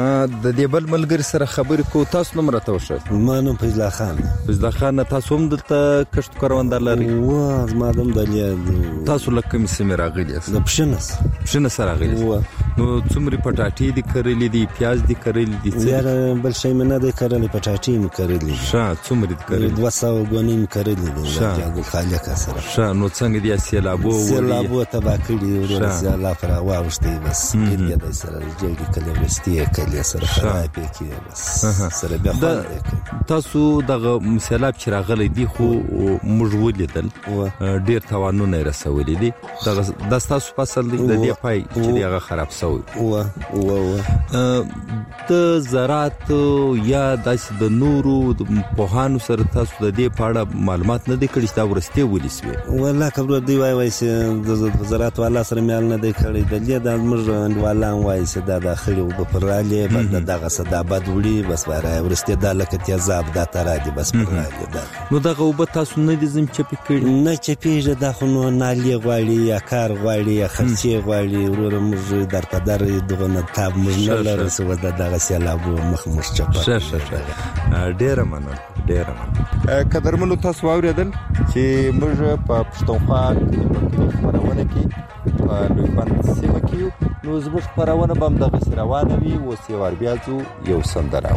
د دې بل ملګری سره خبرې کو تاسو نوم راته وښه ما نوم فیض الله خان فیض الله خان تاسو هم دلته کښت کاروندار لري وا زما دم دلې تاسو لکه کوم سیمه راغلی یاست د پښنس پښنس راغلی نو څومره پټاټې دي کړلې دي پیاز دي کړلې دي څه بل شي منه دي کړلې پټاټې مې کړلې ښه څومره دي کړلې دوه سوه غونې مې کړلې دي د خالق سره ښه نو څنګه دي سیلابو سیلابو تبا کړی او سیلاب پر واوښتي بس کې د سره جلدی کله ورستي کله سره خراب کې بس سره بیا خو تاسو دغه سیلاب چې راغلی دی خو موږ ولیدل ډیر توانونه رسولې دي دغه د تاسو فصل دی د دې پای چې هغه خراب شوی و و و د زراعت یا د نورو د پوهانو سره تاسو د دې په اړه معلومات نه دي کړی دا ورسته ولې والله کبر دی وای وای چې د زراعت والا سره مال نه دی کړی د دې د موږ والا وای چې دا داخلي او په پراله بعد دغه صدا بد وړي بس واره ورسته د لکه تیزاب دا ترادي بس پراله دا نو دغه وب تاسو نه دي زم چپی کړی نه چپیږي دا خو نو نالي غواړي یا کار غواړي یا خرچي غواړي ورور موږ در په در دغه نه تاب موږ نه لرو سو د دغه سیلابو مخ مخ چپا شه شه ډیر مننه ډیر مننه قدرمنو تاسو اوریدل چې موږ په پښتونخوا کې خبرونه کې په لوی بند سیمه کې نو زموږ خبرونه به هم دغه روانه وي او سیوار بیا ځو یو سندره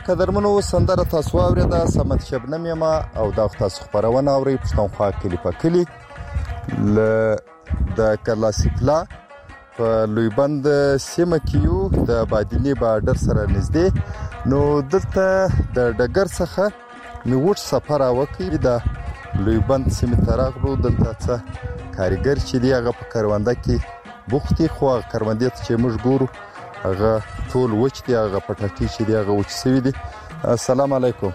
قدرمنو سندره تاسو اوریده سمت شبنم یم او دا تاسو خبرونه اوري پښتونخوا کلی په کلی ل د کلاسیکلا په لویبند سیمه کې یو د بادینی بارډر سره نږدې نو دلته د ډګر څخه مې وټ سفر وکړ د لویبند سیمه ترغلو دلته څه کاریګر چې دی هغه په کاروانده کې بوختي خو کاروانده چې موږ ګورو هغه ټول وچ دی هغه پټاټي چې دی هغه وچ سوي دي. السلام علیکم.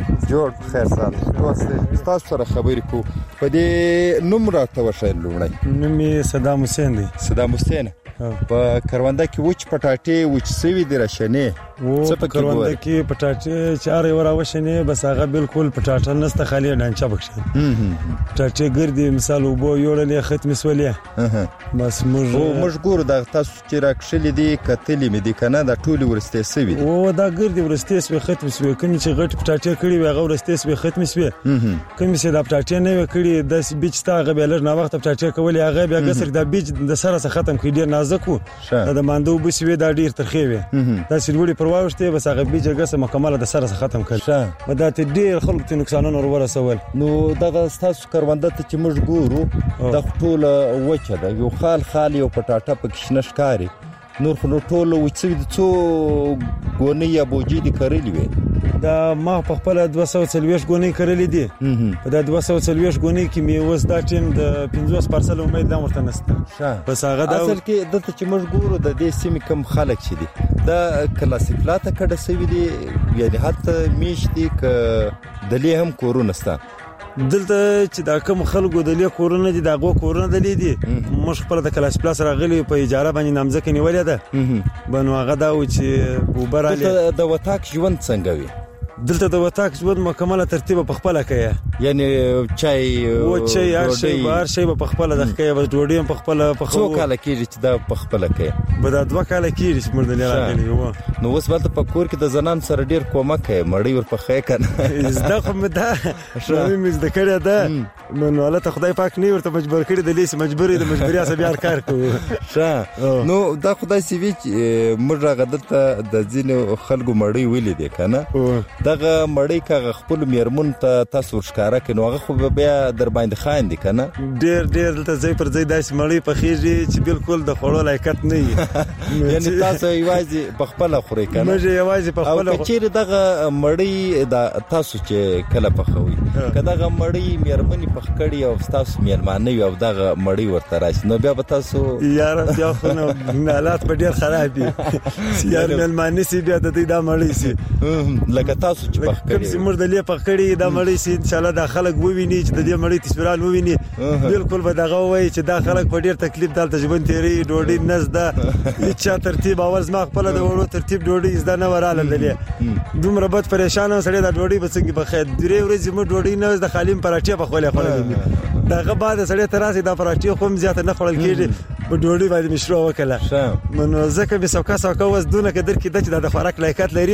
جوړ خیر سال تاسو سره خبرې کو په دې نوم راته وشل لوړی نوم یې صدام حسین دی. صدام حسین په کاروانده کې وچ پټاټي وچ سوي دي راشنه څه په کاروانده کې پټاټي چارې ورا وشنه بس هغه بالکل پټاټه نسته خالی ډانچا بکشه پټاټي ګرځي مثال وبو یوړلې ختم سولې بس موږ موږ ګورو دا تاسو چې راکشلې دي کتلې مې دي کنه دا ټولي ورسته سوي او دا ګرځي ورسته سوي ختم سوي کوم چې غټ پټاټي کړي وي هغه ورسته سوي ختم سوي کوم چې دا پټاټي نه کړي د بیچ تا هغه بل نه وخت پټاټي کولې هغه بیا ګسر دا بیچ د سره سره ختم کړي ډیر نازک دا ماندو بسوي دا ډیر ترخی وي دا سړوړي پرواوشته بس هغه بیچ ګسه مکمل د سره سره ختم کړي ودا ته ډیر خلک ته نقصانونه ورسول. نو دا تاسو کاروانده ته چې موږ ګورو د ټول وچه دا یو خال خالي او پټاټه پکې نشکاري نور خو ټول وچوي د څو ګونې یا بوجي دي کړلې وي دا ما په خپل دوه سوه څلوېښت ګونې کړلې دي په دا دوه سوه څلوېښت ګونې کې مې اوس دا ټیم د پنځوس پرسل امید لا ورته نشته بس هغه دا اصل کې دلته چې موږ ګورو د دې سیمې کم خلک چې دي دا کلاسیکلا ته کډه سوي دي یعنی حتی میشتي ک دلې هم کورونه ستا دلته چې دا کوم خلکو د لیک کورونه دي دغه کورونه د لیدي مش خپل د کلاس پلاس راغلي په اجاره باندې نامځکه نیولې ده بنو هغه دا و چې بوبراله د وتاک ژوند څنګه وي دلته د وتاک ژوند مکمله ترتیب په خپل کوي یعنی چای او چای هر شی بهر شی په خپل د کوي بس ډوډۍ په خپل په خو کاله کېږي چې دا په خپل کوي به دا دوه کاله کېږي چې مرده نه راغلي وو نو اوس ولته په کور کې د زنان سره ډیر کومک کوي مړی ور په خې کنه زده خو مې دا شوی مې زده کړی دا نو الله ته خدای پاک نه ورته مجبور کړی د لیس مجبورې د مجبوریا سره بیا کار کوو ښه نو دا خدای سی وی موږ راغدلته د ځینو خلکو مړی ویلې دي کنه دغه مړی کغه خپل میرمن ته تاسو ورشکاره کینو هغه خو بیا در باندې خاين دي کنه ډیر ډیر دلته ځای پر ځای داس مړی په خېږي چې بالکل د خړو لایقت نه وي یعنی تاسو یوازې په خپل خوري کنه مې یوازې په خپل او کچیر دغه مړی د تاسو چې کله په خوي کداغه مړی میرمن په خکړی او تاسو میرمنه یو دغه مړی ورته راشي نو بیا به تاسو یار بیا خو نو حالات په ډیر خراب دي یار میرمنه سی بیا د دې دا مړی سي لکه تاسو چې کوم چې مرده لې پخړی دا مړی سي ان شاء الله دا خلک وویني چې د دې مړی تصویران وویني بالکل به دغه وای چې دا خلک په ډیر تکلیف دالته ژوند تیری ډوډۍ نزده هیڅ ترتیب اول زما خپل د وړو ترتیب ډوډۍ زده نه وراله لې دومره بد پریشان سړی دا ډوډۍ بسنګي په خیر درې ورځې مو ډوډۍ نه د خالیم پراټه په خولې خولې دغه بعد سړی تراسي دا پراټه خو زیات نه خړل کېږي په ډوډۍ باندې مشروع وکړه منو زکه به سوکا سوکا وس دونه کډر کې د خوراک لایقت لري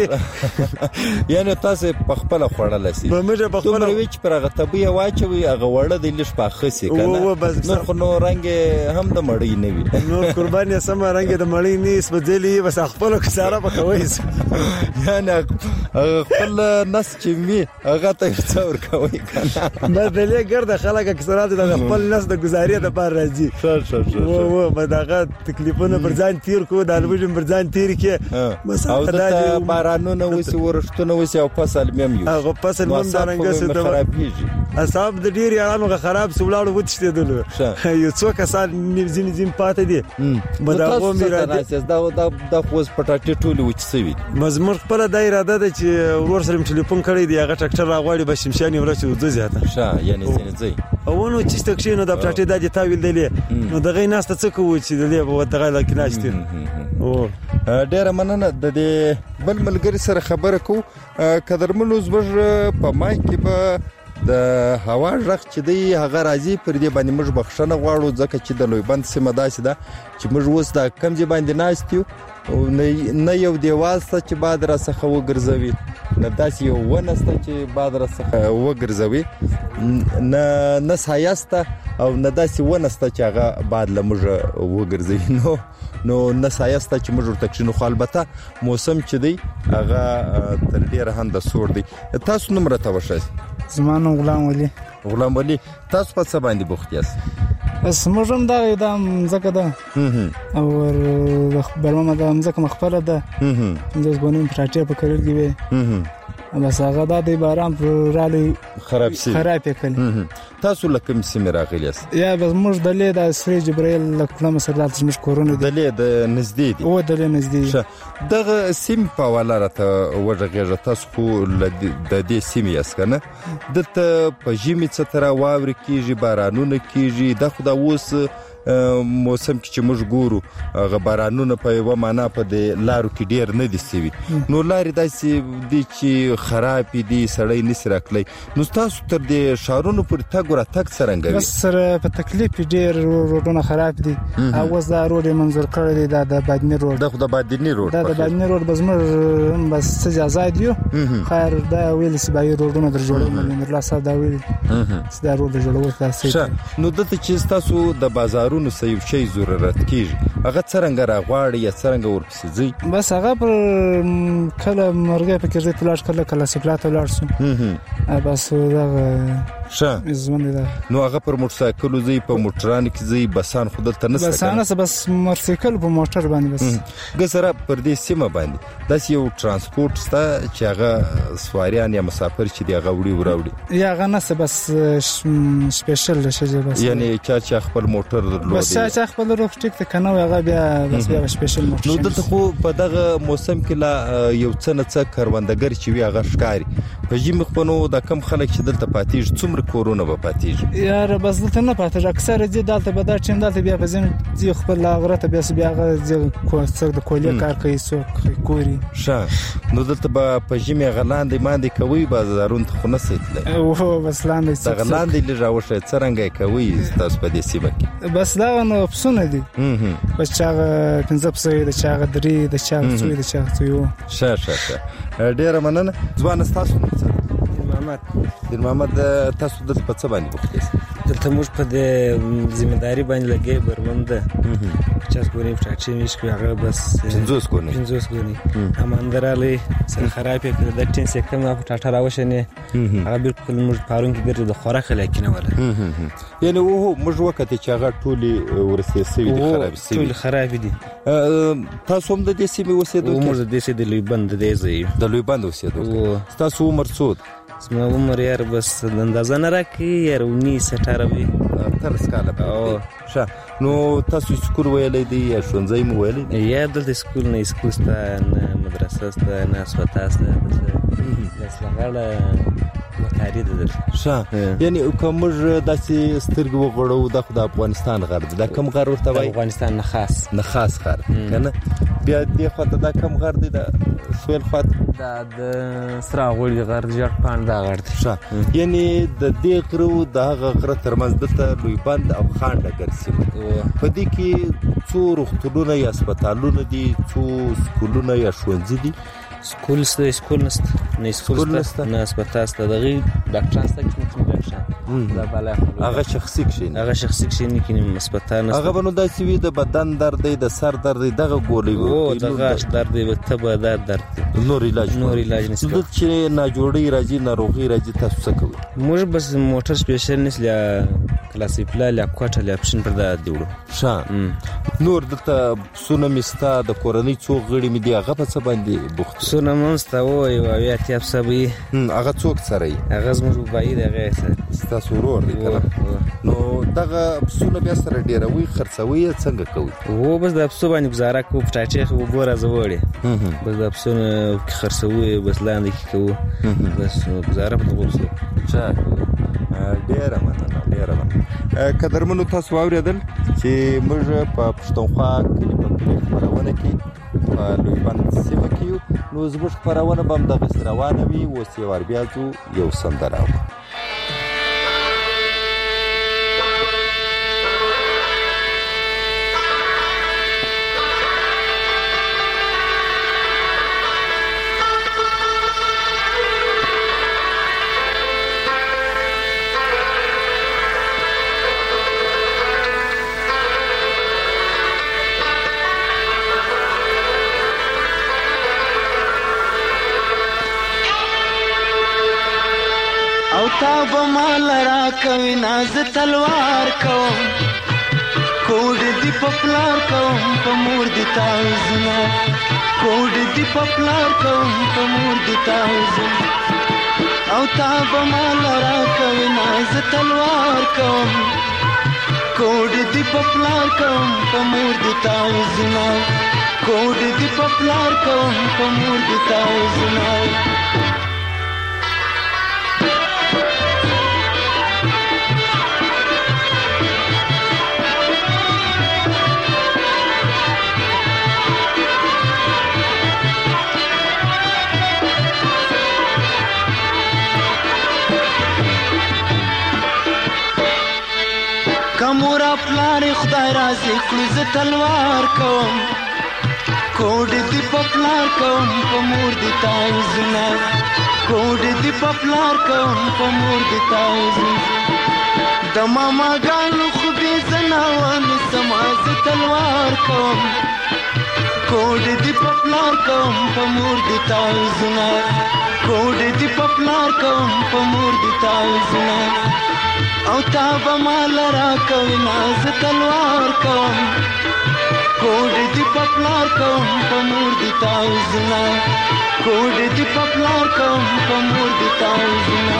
یعنی تاسو په خپل خوړل شي په مجه په خپل وچ پر هغه طبيعه واچوي هغه وړه د لښ په خسي کنه نو خو نو رنگ هم د مړی نه وي نو قرباني سم رنگ د مړی نه اس بدلی بس خپل کساره په کويس یعنی خپل نس چې می هغه ته څور کوي کنه بدلې ګرځه خلک اکثرات د خپل نس د گزارې د بار راځي ښه ښه ښه و و دغه تکلیفونه پر ځان تیر کو د الوجم پر ځان تیر کې بس او بارانونه وسی ورشتونه وسی او فصل مم یو هغه فصل مم دارنګ څه خرابېږي اصحاب د ډیر یارانو خراب سولاړو وتشتیدل یو څو کسان نيزين زين پاتې دي مداغو میراده دا دا د خوځ پټاټي ټولې وچسوي مزمر خپل د اراده ده چې ورور سره ټلیفون کړی دی هغه ټکټر راغواړي به شمشاني ورچو د زیاته ښه یعنی زین زی او نو چې تکشینو د پټاټي د دې تاویل دی نو دغه ناس ته څه کوي چې د دې په دغه لکه او ډیره مننه د دې بل ملګری سره خبره کو قدرمنو زبر په مای کې به د هوا رخ چې دی هغه راځي پر دې باندې موږ بخښنه غواړو ځکه چې د لویبند سیمه داسې ده چې موږ اوس د کم ځای باندې ناستیو او نه یو دیوال څه چې باد را څخه وګرځوي نه داسې یو ونه څه چې باد را څخه وګرځوي نه نه سایسته او نه داسې ونسته چې هغه بعد له موږ وګرځوي نو نو نه سایه سته چې موږ ورته کښینو. خو البته موسم چې دی هغه تر ډېره هم د سوړ دی. تاسو نوم راته وښایاست؟ زما نوم غلام ولی. غلام ولی، تاسو په څه باندې بوخت یاست؟ بس موږ هم دغه دا مځکه ده او برمه دا مځکه مخفره ده پنځوس ګونې پراټې په کرل کې وي بس هغه دا د باران پر رالی خراب سي خراب کړي. تاسو لکه سیمه راغلی یاست؟ یا بس موږ د لید د سری جبرائیل لکه مسرات موږ کورونه د لید نږدې دي او د لید نږدې دغه سیم په والا راته وژغېږه. تاسو خو د دې سیمې یاست کنه؟ دته په ژمي څه تر واوري کیږي، بارانونه کیږي، د خدا اوس موسم کې چې موږ ګورو هغه بارانونه په یوه معنا په د لارو کې ډیر نه دي سوي، نو لارې داسې دي چې خراب دي، سړی نشي راکلی. نو تاسو تر دې ښارونو پورې تګ ورتګ څرنګه وي؟ بس سره په تکلیف ډیر روډونه خراب دي. اوس دا روډ منظور کړی دی دا د بادنی روډ. دا خو د بادنی روډ دا د بادنی روډ بس موږ بس څه آزاد یو خیر دا ویل سی بای روډونه در جوړول نه الله صاحب دا ویل دا روډ جوړول تاسو. نو دته چې تاسو د بازار نو سيو شي ضرورت کیږي هغه څنګه راغواړي یا څنګه ورپسې ځي؟ بس هغه پر کله مرګه په کې ځي تلاش کله کله سپلات ولارسو بس دا ښه زمونږ دا نو هغه پر موټر سایکل ځي، په موټران کې ځي، بسان خود ته نه بس نه بس موټر سایکل په موټر باندې بس ګسره پر دې سیمه باندې داس یو ترانسپورت ستا چې هغه سواریان یا مسافر چې دی هغه وړي وراوړي یا هغه نه بس سپیشل شي بس یعنی چې خپل موټر بس چې خپل روټیک ته کنه هغه بیا بس بیا سپیشل موټر. نو دلته خو په دغه موسم کې لا یو څه نه څه کروندګر چې وی هغه ښکاری په ژمي خو نو د کم خلک چې دلته پاتېږي څومره کورونه به پاتېږي؟ یار بس دلته نه پاتېږي اکثر دې دلته به دا ټیم دلته بیا په ځین ځي خپل غرته بیا بیا هغه څه د کولې کار کوي سو کوي. ښه نو دلته به په ژمي غلاندې ماندې کوي بازارون ته خو نه سیتله او بس لاندې څه غلاندې لږه څرنګه کوي تاسو په دې سیمه کې؟ بس دا نو پسونه دي بس چاغه پنځه پسې د چاغه درې د چاغه څوې د چاغه څوې. ښه ښه ښه ډیره مننه. ځوان تاسو څه محمد دین محمد تاسو د په څه باندې بوخت یاست؟ دلته موږ په دې ځمېداري باندې لګي برمنده پچاس ګونې پټاټې میش کوي هغه بس پنځوس ګونې پنځوس ګونې اماندراله سره خراب کړ د ټین سه کم پټاټه راوښنه هغه بالکل موږ پارون کې ګرځي د خوراک لکه ولا یعنی وو موږ وخت چې هغه ټولي ورسته سوي دي خراب سوي ټول خراب دي. تاسو هم د دې سیمې اوسېدو؟ موږ د دې سیمې د لوی بند د ځای د لوی بند اوسېدو. تاسو عمر څو؟ اسمه عمر یار بس اندازه نه راکې یار انیس اٹھارہ تر سکاله به ښه. نو تاسو سکول ویلې دی یا ښوونځی مو ویلې؟ یا دلته سکول نه سکول سته نه مدرسه سته نه اسپیټال سته بس لغړه مکاري ده. ښه یعنی کومه داسې سترګې وغړو د خدای افغانستان غر دا کوم غر ورته وای؟ افغانستان نه خاص نه خاص غر کنه بیا دې خواته دا کوم غر دی د سویل خواته دا د سرا غوړي غر د جټ پاند دا غر دی. ښه یعنی د دې غرو د هغه غره ترمنځ دته لوی بند او خانډه ګرځي په دې کې څو روغتونونه یا هسپتالونه دي، څو سکولونه یا ښوونځي دي؟ سکول سته سکول نشته نه سکول نشته نه هسپتال سته دغه ډاکټر سته چې موږ ډاکټر دا بالا هغه شخصي کښین هغه شخصي کښین کې نه هسپتال نشته. هغه بنو داسې وي د بدن درد دی، د سر درد دی، دغه ګولې وو دغه درد دی، تبه درد نور علاج نور علاج نشته. د چې ناجوړی راځي ناروغي راځي تاسو څه کوي؟ موږ بس موټر سپیشل نسله کلاسي پلا یا کوټه یا اپشن پر دا دیوړو. ښه نور دته سونه مستا د کورنۍ څو غړي مې دی هغه په څه باندې بوخت؟ سونه مستا و یو بیا تیاب سبي هغه څوک سره یې؟ هغه زموږ بای دی هغه سره تاسو ورور دی کنه؟ نو دغه سونه بیا سره ډیروي خرڅوي څنګه کوي؟ و بس د پسو باندې گزاره کو پټاټې خو ګوره زوړې بس د پسونه خرڅوي بس لاندې کوو بس گزاره په توګه. ښه ډیره مننه ډیره مننه. قدرمنو تاسو واورېدل چې موږ په پښتونخوا کلي په کلي خپرونه کې په لوی بند سیمه کې یو نو زموږ خپرونه به همدغسې روانه وي. اوس یې ور بیا ځو یو سندره اورو. به مال را کوي ناز تلوار کوم کوډ دی پپلار کوم په مور دی تازونه کوډ دی پپلار کوم په مور دی تازونه او تا به مال را کوي ناز تلوار کوم کوډ دی پپلار کوم په مور دی تازونه کوډ دی پپلار کوم په مور دی تازونه کمورا پلار خدای رازي کړو ز تلوار کوم کوډ دی پپلار کوم په مور دی تایزونه کوډ دی پپلار کوم په مور دی تایزونه د ماما ګانو خو به زناوان سماز تلوار کوم کوډ دی پپلار کوم په مور دی تایزونه کوډ دی پپلار کوم په مور دی تایزونه او تا به مال را کوي ناز تلوار کوم کوډ دی پپلار کوم په مور دی تایزونه کوډ دی پپلار کوم په مور دی تایزونه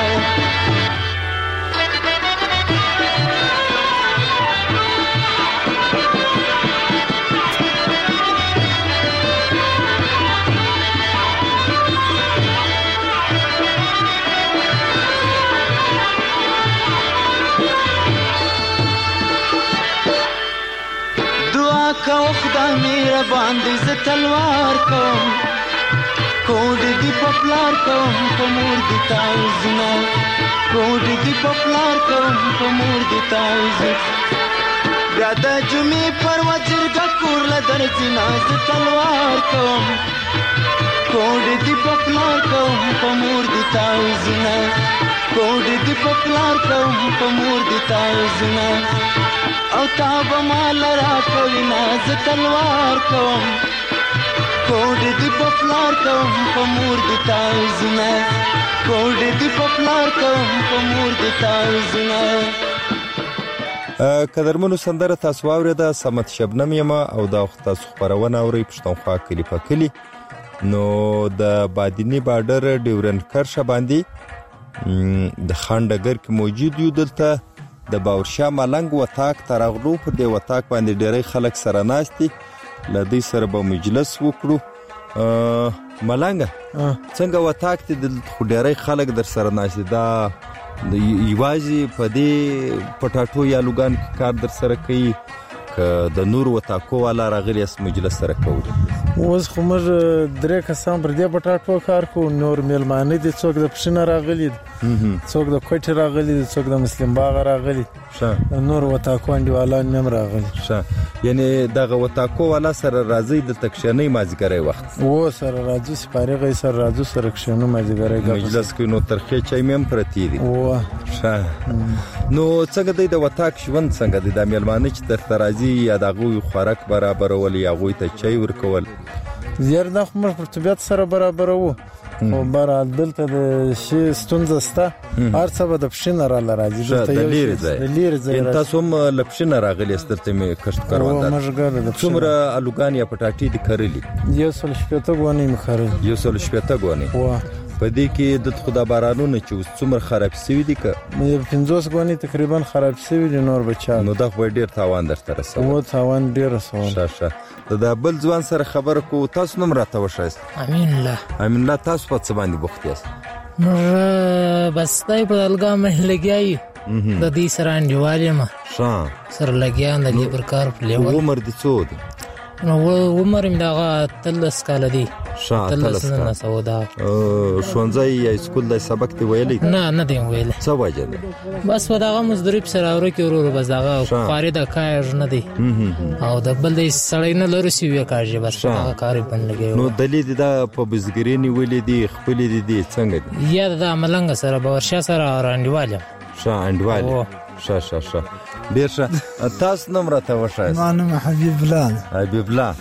کو خدا میرا باندې ز تلوار کوم کوډ دی پپلار کوم په مور دی تایزونه کوډ دی پپلار کوم په مور دی تایزونه بیا د جمعې پر وجرګه کور له درځي ناز تلوار کوم کوډ دی پپلار کوم په مور دی تایزونه کوډ دی پپلار کوم په مور دی تایزونه او تا به مال را کوي ناز تلوار کوم کوډ دی پپلار کوم په مور دی تایزونه کوډ دی پپلار کوم په مور دی تایزونه قدرمنو سندره تاسو واورېده سمت شبنم یما او دا وخت تاسو خبرونه اورئ پښتونخوا کلي په کلي نو د بادینی بارډر ډیورن کرښه باندې د خانډګر کې موجود یو دلته د باورشاه ملنګ وتاک ترغلو پر دی وتاک باندې ډېری خلک سره ناشتي لدی سره به مجلس وکړو ملنګ څنګه وتاک ته د ډېری خلک در سره ناشتي دا د یوازې په دې پټاټو یا لوګان کار در سره کوي د نور وتاکو والا راغلی اس مجلس سره کوي اوس خو موږ درې کسان پر دې پټاټو کار کوو نور میلمانه دي څوک د پښینه راغلي څوک د کوټه راغلي څوک د مسلم باغ راغلي شه نور وتاکو انډیوالان هم راغلي شه یعنی دغه وتاکو والا سره راځي د تکشنې مازګری وخت و سره راځي سپاره غي سره راځي سره کښنو مازګری مجلس کې نو ترخه چای مم پرتی دي و شه نو څنګه د وتاک ژوند څنګه د میلمانه چې تر ترازی یا دغه خوراک برابر ول یا غوي ته چای ورکول زیر د خمر پر طبيعت سره برابر وو او بار دلته د شي ستونزه ستا هر څه به د پښینه را لراځي دلته یو د لیر ځای ان تاسو هم لپښینه راغلی سترته می کشت کاروان ده څومره الوګان یا پټاټي د کرلی یو سل شپته غونې مخارج یو سل شپته غونې واه په دې کې د خدا بارانونه چې څومره خراب شوی دي که پنځوس غونې تقریبا خراب شوی دي نور بچا نو دا خو ډیر تاوان درته رسول او تاوان ډیر رسول شاشه دا بل ځوان سره خبر کو تاسو نوم راته وشایست امین الله امین الله تاسو په څه باندې بوخت یاست نو بس دای په الګام لګیای د دې سره انډیوالې ما ښه سره لګیان د لیبر کار په لیول عمر دي څو دي نو عمر مې دغه تلس کال دی شاه تلس نه سودا شونځي یا سکول د سبق دی ویلې نه نه دی ویلې څه وجه بس وداغه مزدوري سره اورو کې ورو بس دغه خاري د کار نه دی او د بل د سړی نه لور سی وی کارجه بس هغه کار بن لګي نو دلیل دا په بزګرینی ویلې دی خپل دی دی څنګه دی یا د ملنګ سره باورشا سره راندواله شاه اندواله شاه شاه شاه ډیر ښه تاسو نوم راته وښایئ ما نوم حبیب الله حبیب الله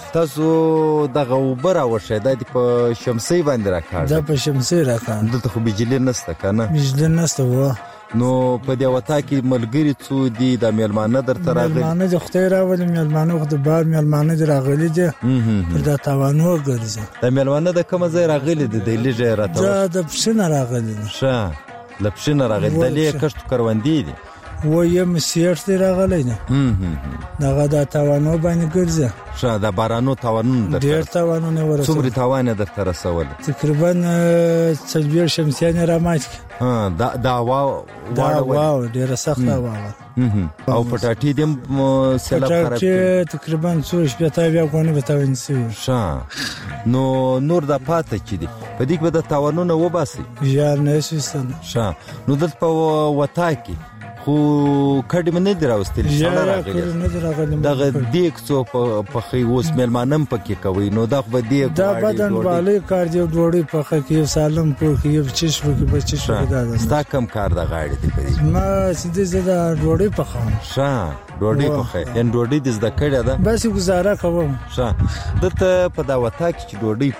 تاسو دغه اوبه راوښی دا د په شمسۍ باندې راکاږي دا په شمسۍ راکاږي دلته خو بجلي نشته که نه بجلي نشته و نو په دې وطا کې ملګري څو دي د میلمانه درته راغلي میلمانه د خدای راولي میلمانه خو د بار میلمانه دي راغلي دي پر دا تاوانو ګرځي د میلمانه د کومه ځای راغلي دي د لږه راته دا د پښنه راغلي دي ښه له پښنه راغلي د لې کښت کروندې دي و یم سیټ دی راغلی نه دغه د تاوانو باندې ګرځي ښه د بارانو تاوانونه ډېر تاوانونه ورسول څومره تاوان یې درته رسول تقریبا څلوېښت شمسیانې رامات کړي ها دا دا وا دا وا ډېره سخته وا او پټاټي دې سیلاب خراب کړي تقریبا څو شپېته اویا ګونې به تاوان شوي ښه نو نور دا پاته چې دي په دې کې به د تاوانونه وباسي ژر نه شي ایستلی ښه نو دلته په وطا کې خو کډې مې نه دي راوستلي ساړه راغلي دغه دیګ څو پخوي اوس میلمانه هم پکې کوي نو دا خو به دیګ دا بدن بالۍ کار دی ډوډۍ پخه کوي سالم پوښي یو چیش پکې به چیش پکې ستا کم کار د غاړې دی په دې ما سیده زه ډوډۍ پخوم ښه ډوډۍ پخوي یعنې ډوډۍ دې زده کړې ده بس ګزاره کوم ښه دلته په دا وطا کې چې ډوډۍ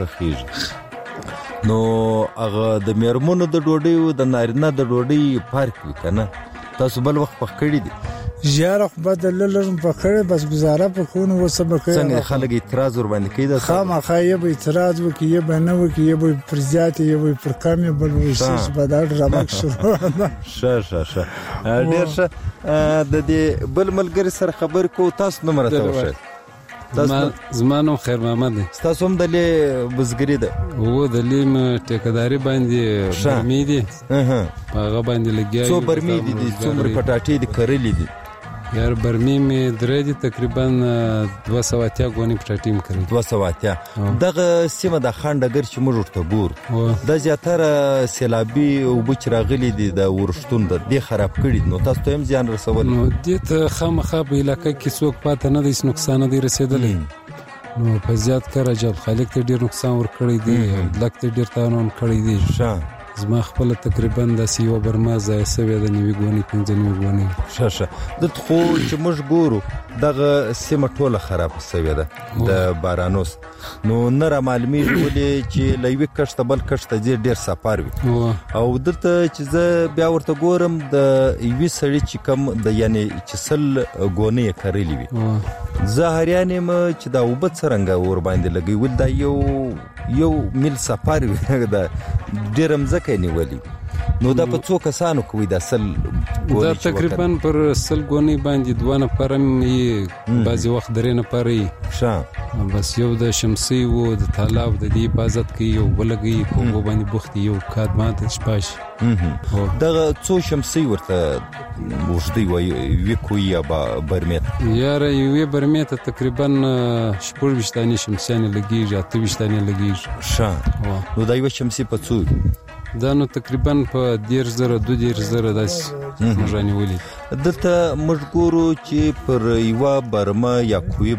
پخېږي نو هغه د میرمنو د ډوډۍ او د نارینه د ډوډۍ فرق وي که نه تاسو بل وخت پخ کړی دي ژر خو بدل لرم په کړی بس گزاره په خون و سبا کوي څنګه خلک اعتراض ور باندې کوي دا خامخا یې به اعتراض وکي یې به نه وکي یې به پر زیات یې به پر کم یې بل وشي په دا ډرامه شروع ښه ښه ښه ډېر ښه د دې بل ملګري سره خبر کو تاسو نو مرته وشه زما نوم خیر محمد دی تاسو هم د لې بزګري ده و د لې ټیکداري باندې برمې دي هغه باندې لګیا څو برمې دي څومره پټاټې دي کرلې دي یار برمې مې درې دي تقریبا دوه سوه اتیا ګونې پټاټې مې کړې دوه سوه اتیا دغه سیمه د خانډګر چې موږ ورته ګورو دا زیاتره سیلابي اوبه چې راغلي دي د ورښتون د دې خراب کړي نو تاسو ته هم زیان رسولی نو دې ته خامخا په علاقه کې څوک پاته نه دی هېڅ نقصان نه دی رسېدلی نو په زیات کار جل خالق ته ډېر نقصان ورکړی دی لک ته ډېر تاوان کړی دی ښه زما خپله تقریبا داسې یوه برمه ضایع سوې ده نوي ګونې پنځه نوي ګونې ښه ښه دلته خو چې موږ ګورو دغه سیمه ټوله خرابه سوې ده د بارانوس نو نه رامعلومېږي ولې چې له یوې کښت ته بل کښت ته ځې ډېر سفر وي او دلته چې زه بیا ورته ګورم د یوې سړي چې کم د یعنې چې سل ګونې یې کرلې وي زه حیران یم چې دا اوبه څرنګه ور باندې لګوي ولې دا یو یو میل سفر وي دا ډېره مځکه یې نیولې نو دا په څو کسانو کوي دا سل دا تقریبا پر سل ګونې باندې دوه نفره یې بعضې وخت درې نفره یي ښه بس یو د شمسۍ و د تالاب د دې حفاظت کوي یو بله کوي په اوبو باندې بوخت یو کاد ماته شپه شي دغه څو شمسۍ ورته اوږدی وایي یوې کوي یا برمې ته یاره یوې برمې ته تقریبا شپږ ویشت دانې شمسیانې لګېږي اته ویشت دانې لګېږي ښه نو دا یوه شمسۍ په څو دا نو تقریبا په دېرش زره دوه دېرش زره داسې موږ رانیولي دلته موږ ګورو چې پر یوه برمه یا کوی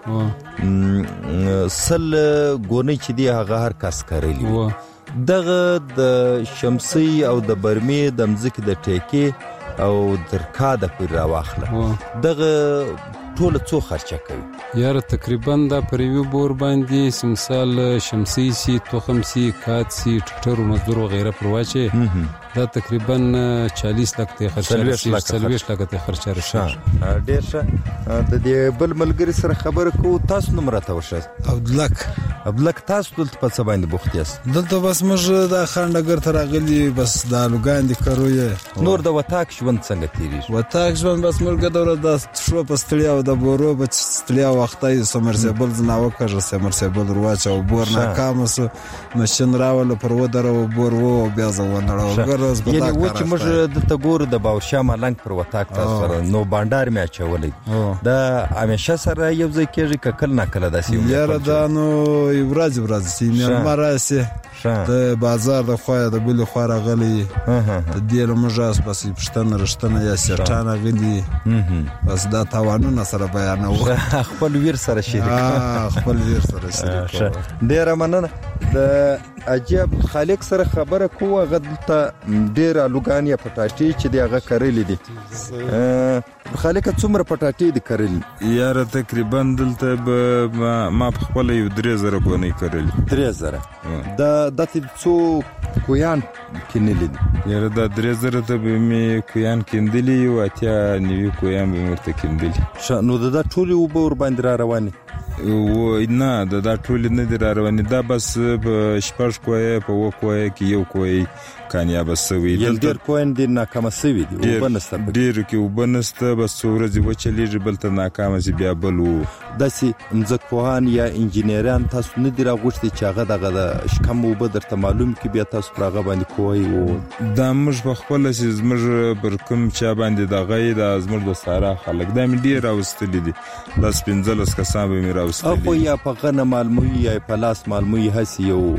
باندې سل ګونۍ چې دی هغه هر کس کرلی وي دغه د شمسۍ او د برمې د مځکې د ټیکې او درکاده پورې راواخله دغه ټوله څو خرچه کوي یاره تقریبا دا پر یوې بور باندې مثال شمسۍ سي تخم سي کاد سي ټټر مزدور وغیره پر واچي دا تقریبا چالیس لک ته خرچه رسي څلوېښت لکه ته خرچه رسي ډېر ښه د دې بل ملګري سره خبره کوو تاسو نوم راته وښه عبدالک عبدالک تاسو دلته په څه باندې بوخت یاست دلته بس موږ د خانډګر ته راغلي بس د الوګان دي کرو یې نور د وطاق ژوند څنګه تېرېږي وطاق ژوند بس موږ دوره د شو په ستړیا او د بورو په ستړیا وخته یې سمرسیبل زنا وکړه سمرسیبل رواچ او بور ناکام سو ماشین راول پر ودره او بور وو بیا ځوندړو یعنی و چې موږ دلته ګورو د باورشاه ملنګ پر وطاق تاسو سره نو بانډار مې اچولی دا همیشه سره یو ځای کېږي که کله ناکله داسې یاره دا نو ورځ ورځ سي مېلمه راسي د بازار د خوا د بلې خوا راغلی د دې له موږ بس پوښتنه رښتنه یا سیټان راغلي بس دا تاوانونه سره بیانو خپل ویر سره شریک خپل ویر سره شریک. ډیره مننه. د عجیب خالق سره خبره کوه غدلته ډیر الوګان یا پټاټي چې دی هغه کرلی دي. خالق څومره پټاټي دي کرلی؟ یاره تقریبا دلته به ما په خپل یو درې زره بونې کرلی. درې زره دا دته څو کویان کینلی دي؟ یاره دا درې زره ته به می کویان کیندلی او اتیا نیوی کویان به مرته کیندلی. نو دا ټول یو به ور باندې را رواني؟ و نه دا دا ټول نه دي را رواني. دا بس په شپږ کوی په و کوی کې یو کوی کامیاب سوي. یل ډیر کوین دي ناکام سوي دي. وبنسته ډیر کې وبنسته بس ورځ و چلیږي بل ته ناکام سي بیا بل و داسي مځکوهان یا انجینران تاسو نه دی راغوښتي چې هغه دغه د شکم وب درته معلوم کې بیا تاسو راغه باندې کوی و دا موږ په خپل سي زموږ پر کوم چا باندې دغه د زموږ د سارا خلک دا مې ډیر راوستلې دي. د سپینځلس کسان به مې راوستلې او یا په غنه معلومي یا په لاس معلومي هسي یو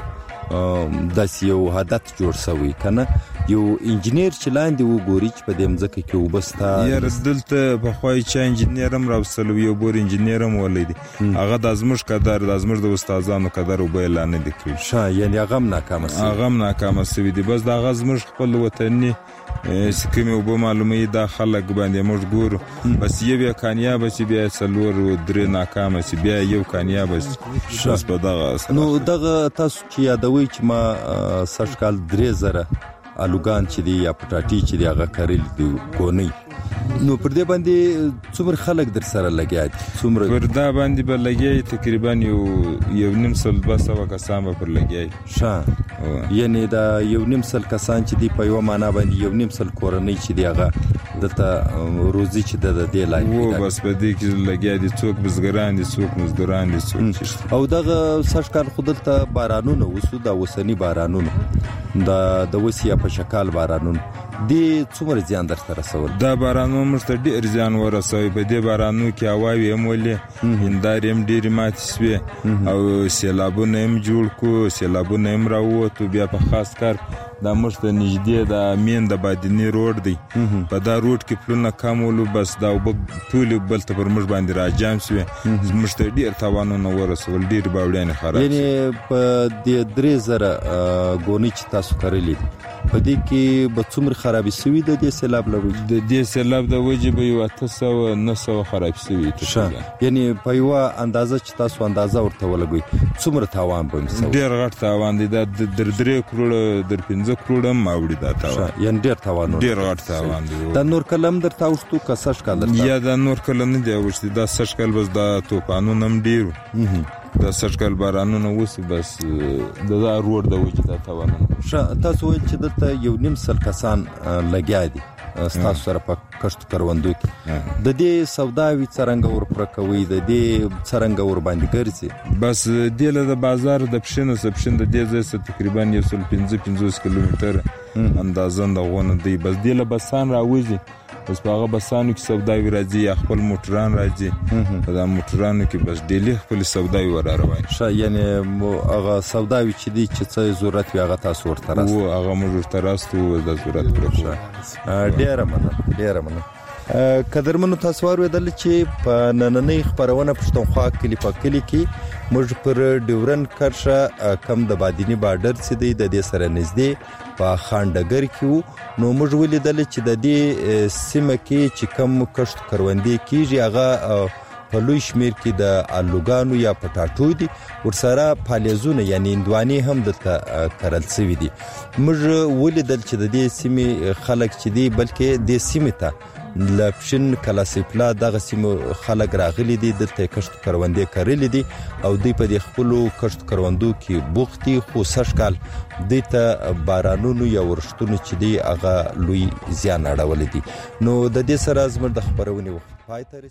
داس یو هدف جوړ شوی کنه یو انجینیر چې لاندې وګوري چې په دې مځکه کې وبستا یاره دلته په خوای چې انجینیر هم راوستلو یو بور انجینیر هم ولید هغه د ازمش قدر د ازمش د استادانو قدر وب اعلان دي کړی. ښه یعنی هغه هم ناکام شوی. هغه هم ناکام شوی دی. بس د ازمش خپل وطني سکه وب معلومه د خلک باندې موږ ګورو بس یو کامیاب چې بیا څلور درې ناکام شي بیا یو کامیاب شي. بس په دغه نو دغه تاسو چې یادوي چې ما سشکال درې زره الوګان چې دی یا پټاټي چې دی هغه کارل دی کونی. نو پر دې باندې څومره خلک در سره لګیا دي؟ څومره پر دا باندې به لګیا تقریبا یو یو نیم سل بس او کسان به پر لګیا. ښه یعنی دا یو نیم سل کسان چې دی په یو معنا باندې یو نیم سل کورنۍ چې دی هغه دته روزي چې د دې لای وو بس په دې کې لګیا دي. څوک بزګران دي څوک مزدوران دي څوک او دغه سشکال خودلته بارانونه وسو دا وسنی بارانونه دا د وسیا په شکل بارانونه دی څومره زیان درته رسول؟ دا بارانو مرته ډیر زیان ورسوي. په دې بارانو کې هواوي هم ولې هندارې هم ډېرې ماتې سوې او سیلابونه هم جوړ کو سیلابونه هم راووتو. بیا په خاص کار دا مرته نږدې د مین د بادینی روډ دی په دا روډ کې پلونه کامولو بس دا ټول بل ته پر موږ باندې راجام سوې مرته ډیر تاوانونه ورسول ډیر باوړیان خراب. یعنی په دې درې زره غونی چې تاسو کړلې په دې کې به څومره خرابې سوي د دې سیلاب له وجې؟ د دې سیلاب د وجې به یو اته سوه نه سوه خراب سوي. یعنی په یوه اندازه چې تاسو اندازه ورته ولګوئ څومره تاوان به مسوي؟ ډېر غټ تاوان دی. دا در درې کروړه در پنځه کروړه هم اوړي دا تاوان. یعنی ډېر تاوان ډېر غټ تاوان دی. دا نور کله هم درته اوښتو که سږ کال درته؟ یا دا نور کله نه دی اوښتي. دا سږ کال بس دا توپانونه هم ډېر دا سږکال بارانونه وسی بس د دا روډ د وجې دا تاوانونه. ښه تاسو وایئ چې دلته یو نیم سل کسان لګیا دي ستاسو سره په کښت کروندو کې د دې سوداوي څرنګه ورپوره کوئ د دې څرنګه ور باندې ګرځي؟ بس دې له د بازار د پښینو څخه پښین د دې ځای څخه تقریبا یو سل پنځه پنځوس کیلومتره اندازه د غونه دی. بس دې له بسان راوځي بس په هغه بسانو کې سوداوي راځي یا خپل موټران راځي په دا موټرانو کې بس ډیلی خپل سوداوي ور روان. ښه یعنی هغه سوداوي چې دی چې څه ضرورت وي هغه تاسو ورته راست وو هغه موږ ورته راستو د ضرورت پوره. ډیره مننه ډیره مننه. قدرمنو تاسو اوریدل چې په نننۍ خبرونه پښتونخوا کلی په کلی کې موږ پر ډیورن کرښه کم د بادینی بارډر چې دی د دې سره نږدې په خاندګر کې نو موږ ولیدل چې د دې سیمه کې چې کم کښت کروندې کیږي هغه په لوی شمیر کې د الوګانو یا پټاټو دي ورسره پالیزونه یعنی اندواني هم دلته کرل شوی دي. موږ ولیدل چې د دې سیمې خلک چې دی بلکې د سیمې ته لپشن کلاسیپلا دغه سیمو خلک راغلي دي دلته کښت کروندې کړلې دي او دوی په دې خپلو کښت کروندو کې بوختي خو سږ کال دوی ته بارانونو یا ورښتونو چې دی هغه لوی زیان اړولی دي. نو د دې سره زموږ د خبرونې وخت پای ته